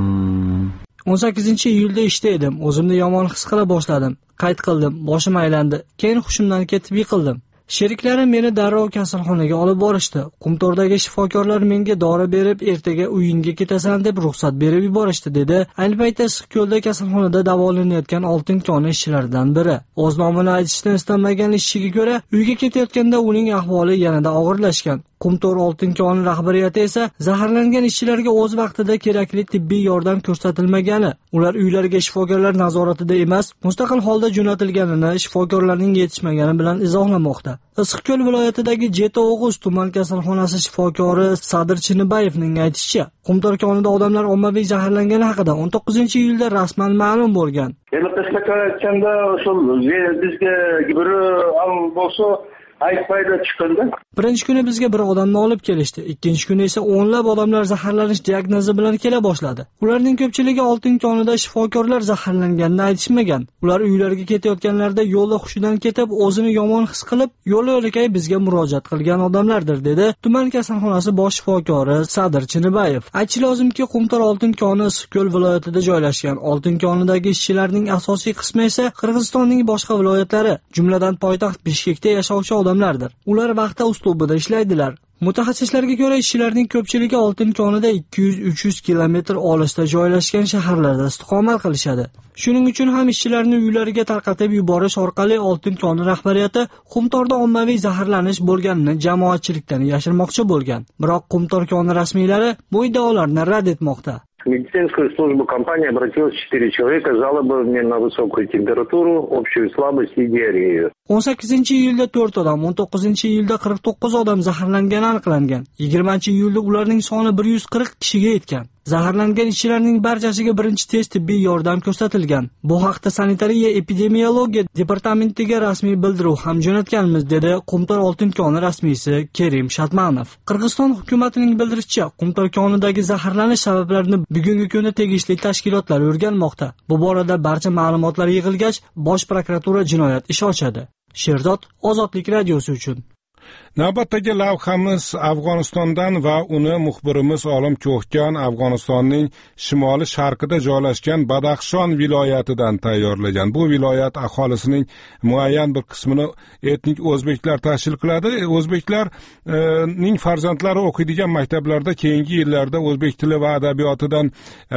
o'n sakkizinchi iyulda ishda edim. O'zimni yomon his qila boshladim. Qayd qildim, boshim aylandi. Keyin hushimdan ketib yiqildim. Sheriklarim meni darrov kasalxonaga olib borishdi. Qumtordagi shifokorlar menga dori berib, ertaga uyingga ketasan deb ruxsat berib yuborishdi, dedi. Ayni paytda Issiqko'lda kasalxonada davolanayotgan oltin koni ishchilaridan biri. O'z nomini aytishdan istagan ishchiga ko'ra, uyga ketayotganda uning ahvoli yanada og'irlashgan. Qumtor oltin koni rahbariyati esa zaharlangan ishchilarga o'z vaqtida kerakli tibbiy yordam ko'rsatilmagani, ular uylariga shifokorlar nazoratida emas, mustaqil holda jo'natilganini shifokorlarning yetishmagani bilan izohlamoqda. Issiqko'l viloyatidagi Jeta O'g'uz tuman kasalxonasi shifokori Sadir Chinibayevning aytishicha, Qumtor konida odamlar ommaviy zaharlangani haqida o'n to'qqizinchi iyulda rasman ma'lum bo'lgan. Endi qisqacha aytganda, o'sha bizga bir bo'lsa aytmaydi chiqindi. Birinchi kuni bizga bir odamni olib kelishdi. Ikkinchi kuni esa o'nlab odamlar zaharlanish diagnozi bilan kela boshladi. Ularning ko'pchiligi oltin konida shifokorlar zaharlanganini aytishmagan. Ular uylariga ketayotganlarida yo'lda hushidan ketib, o'zini yomon his qilib, yo'l-yo'lakay bizga murojaat qilgan odamlardir, dedi tuman kasalxonasi bosh shifokori Sadir Chinibayev. Aytish lozimki, Qumtor oltin koni Issiqko'l viloyatida joylashgan. Oltin konidagi ishchilarning asosiy qismi esa Qirg'izistonning boshqa viloyatlari, jumladan poytaxt Bishkekda yashovchi odamlardir. Ular vaqtda uslubida ishlaydilar. Mutaxassislarga ko'ra, ishchilarning ko'pchiligi oltin konida ikki yuz uch yuz kilometr olisda joylashgan shaharlarda istiqomat qilishadi. Shuning uchun ham ishchilarni uylariga tarqatib yuborish orqali oltin koni rahbariyati Qumtorda ommaviy zaharlanish bo'lganini jamoatchilikdan yashirmoqchi bo'lgan. Biroq Qumtor koni rasmiylari bu iddaolarni rad etmoqda. В медицинскую службу компании обратилось четыре человека с жалобами на высокую температуру, общую слабость и диарею. o'n sakkizinchi iyulda to'rt odam, o'n to'qqizinchi iyulda qirq to'qqiz odam zaharlangani aniqlangan. yigirmanchi iyulda ularning soni bir yuz qirq kishiga yetgan. Zaharlangan ishchilarning barchasiga birinchi tez tibbiy yordam ko'rsatilgan. Bu haqda sanitariya epidemiologiya departamentiga rasmiy bildiruv ham jo'natganmiz, dedi Qumtor oltin koni rasmiysi Kerim Shatmanov. Qirg'iziston hukumatining bildirishicha, Qumtor konidagi zaharlanish sabablarini bugungi kunda tegishli tashkilotlar o'rganmoqda. Bu borada barcha ma'lumotlar yig'ilgach, Bosh prokuratura jinoyat ishi ochadi. Sherzod, Ozodlik radiosi uchun. Navbatdagi lavhamiz Afg'onistondan va uni muxbirimiz Olim Ko'hgan Afg'onistonning shimoli sharqida joylashgan Badaxshon viloyatidan tayyorlagan. Bu viloyat aholisining muayyan bir qismini etnik o'zbeklar tashkil qiladi. O'zbeklarning farzandlari o'qiydigan maktablarda keyingi yillarda o'zbek tili va adabiyotidan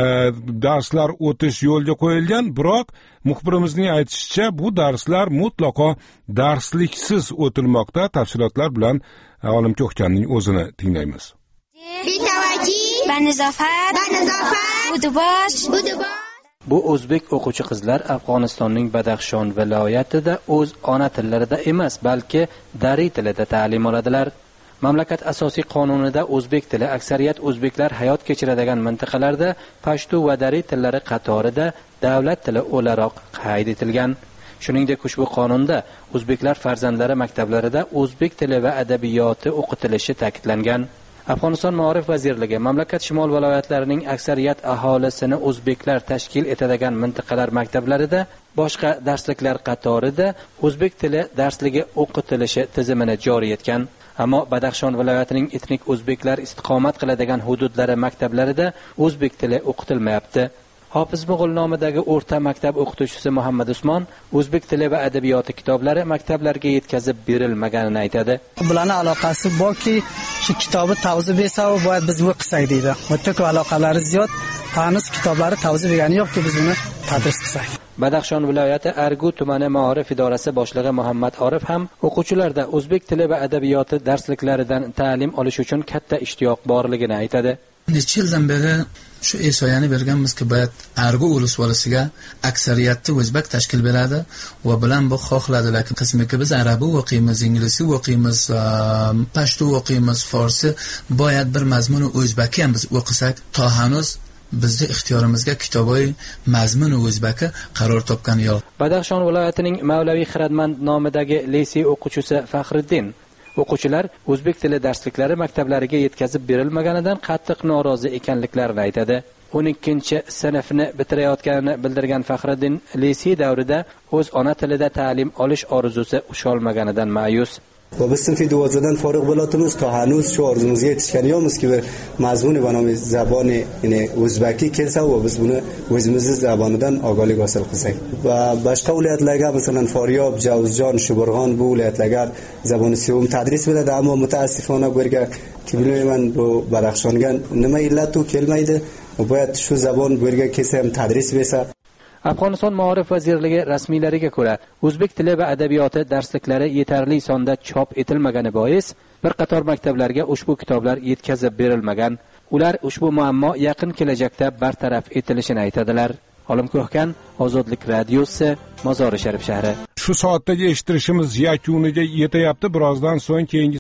darslar o'tish yo'lga qo'yilgan, biroq muxbirimizning aytishicha, bu darslar mutlaqo darsliksiz o'tilmoqda. Tafsilotlar bilan Olim Ko'hganning o'zini tinglaymiz. Bu o'zbek o'quvchi qizlar Afg'onistonning Badaxshon viloyatida o'z ona tillarida emas, balki dari tilida ta'lim oladilar. Mamlakat asosiy qonunida o'zbek tili aksariyat o'zbeklar hayot kechiradigan mintaqalarda pashtu va dari tillari qatorida davlat tili o'laroq qayd etilgan. Shuningdek, ushbu qonunda o'zbeklar farzandlari maktablarida o'zbek tili va adabiyoti o'qitilishi ta'kidlangan. Afg'oniston Ma'rif vazirligi mamlakat shimol viloyatlarining aksariyat aholisini o'zbeklar tashkil etadigan mintaqalar maktablarida boshqa darsliklar qatorida o'zbek tili darsligi o'qitilishi tizimini joriy etgan. Ammo Badaxshon viloyatining etnik o'zbeklar istiqomat qiladigan hududlari maktablarida o'zbek tili o'qitilmayapti. Hofiz Mo'g'ul nomidagi o'rta maktab o'qituvchisi Muhammad Usmon o'zbek tili va adabiyoti kitoblari maktablarga yetkazib berilmaganini aytadi. Bularning aloqasi borki, shu kitobni tavzi bersa, bo'yat biz o'qisak deydi. Mutlaq aloqalari ziyod, tanus kitoblari tavzi bergani yo'qki biz uni tadris qilsak. Badaxshon viloyati Argu tumani Ma'rif idorasi boshlig'i Muhammad Orif ham o'quvchilarda o'zbek tili va adabiyoti darsliklaridan ta'lim olish uchun katta ishtiyoq borligini aytadi. Necha yildan beri shu esoyani berganmizki, bayat Argu ulus volisiga aksariyatni o'zbek tashkil beradi va bilan bu xohladi, lekin qismiki biz arabiy o'qiymiz, ingliz o'qiymiz, pashto o'qiymiz, forsi, boyat bir mazmuni o'zbeki ham biz o'qisak, to hanuz bizni ixtiyorimizga kitoboy mazmun o'zbaki qaror topgan yo'q. Badaxshon viloyatining Mavlaviy Xiradmand nomidagi lisey o'quvchisi Faxriddin o'quvchilar o'zbek tili darsliklari maktablariga yetkazib berilmaganidan qattiq norozi ekanliklarini aytadi. o'n ikkinchi sinfni bitirayotganini bildirgan Faxriddin lisey davrida o'z ona tilida ta'lim olish orzusi ushalmaganidan ma'yus. و biz sinfi dovozdadan forig' bo'layotimiz to hanuz shu orzumizga yetishgani yo'qmizki bir mazmuni va nomi zaboni ya'ni o'zbaki kelsa va biz buni o'zimizning zabonidan ogohlik hosil qilsak va boshqa viloyatlarga masalan Faryob, Javuzjon, Shuburg'on bu viloyatlarga zaboni sevim tadris bo'ladi, ammo mutaassifona bu yerga kim bilmayman bu Badaxshonga nima illatu kelmaydi. Bayat shu zabon bu yerga kelsa ham tadris bersa. Afg'oniston Ma'rifat vazirligi rasmiylariga ko'ra, o'zbek tili va adabiyoti darsliklari yetarli sonda chop etilmagani bois bir qator maktablarga ushbu kitoblar yetkazib berilmagan. Ular ushbu muammo yaqin kelajakda bartaraf etilishini aytadilar. Olim Ko'hkan, Ozodlik radiosi, Mozori Sharif shahri. Shu soatdagi eshittirishimiz yakuniga yetayapti. Birozdan so'ng keyingi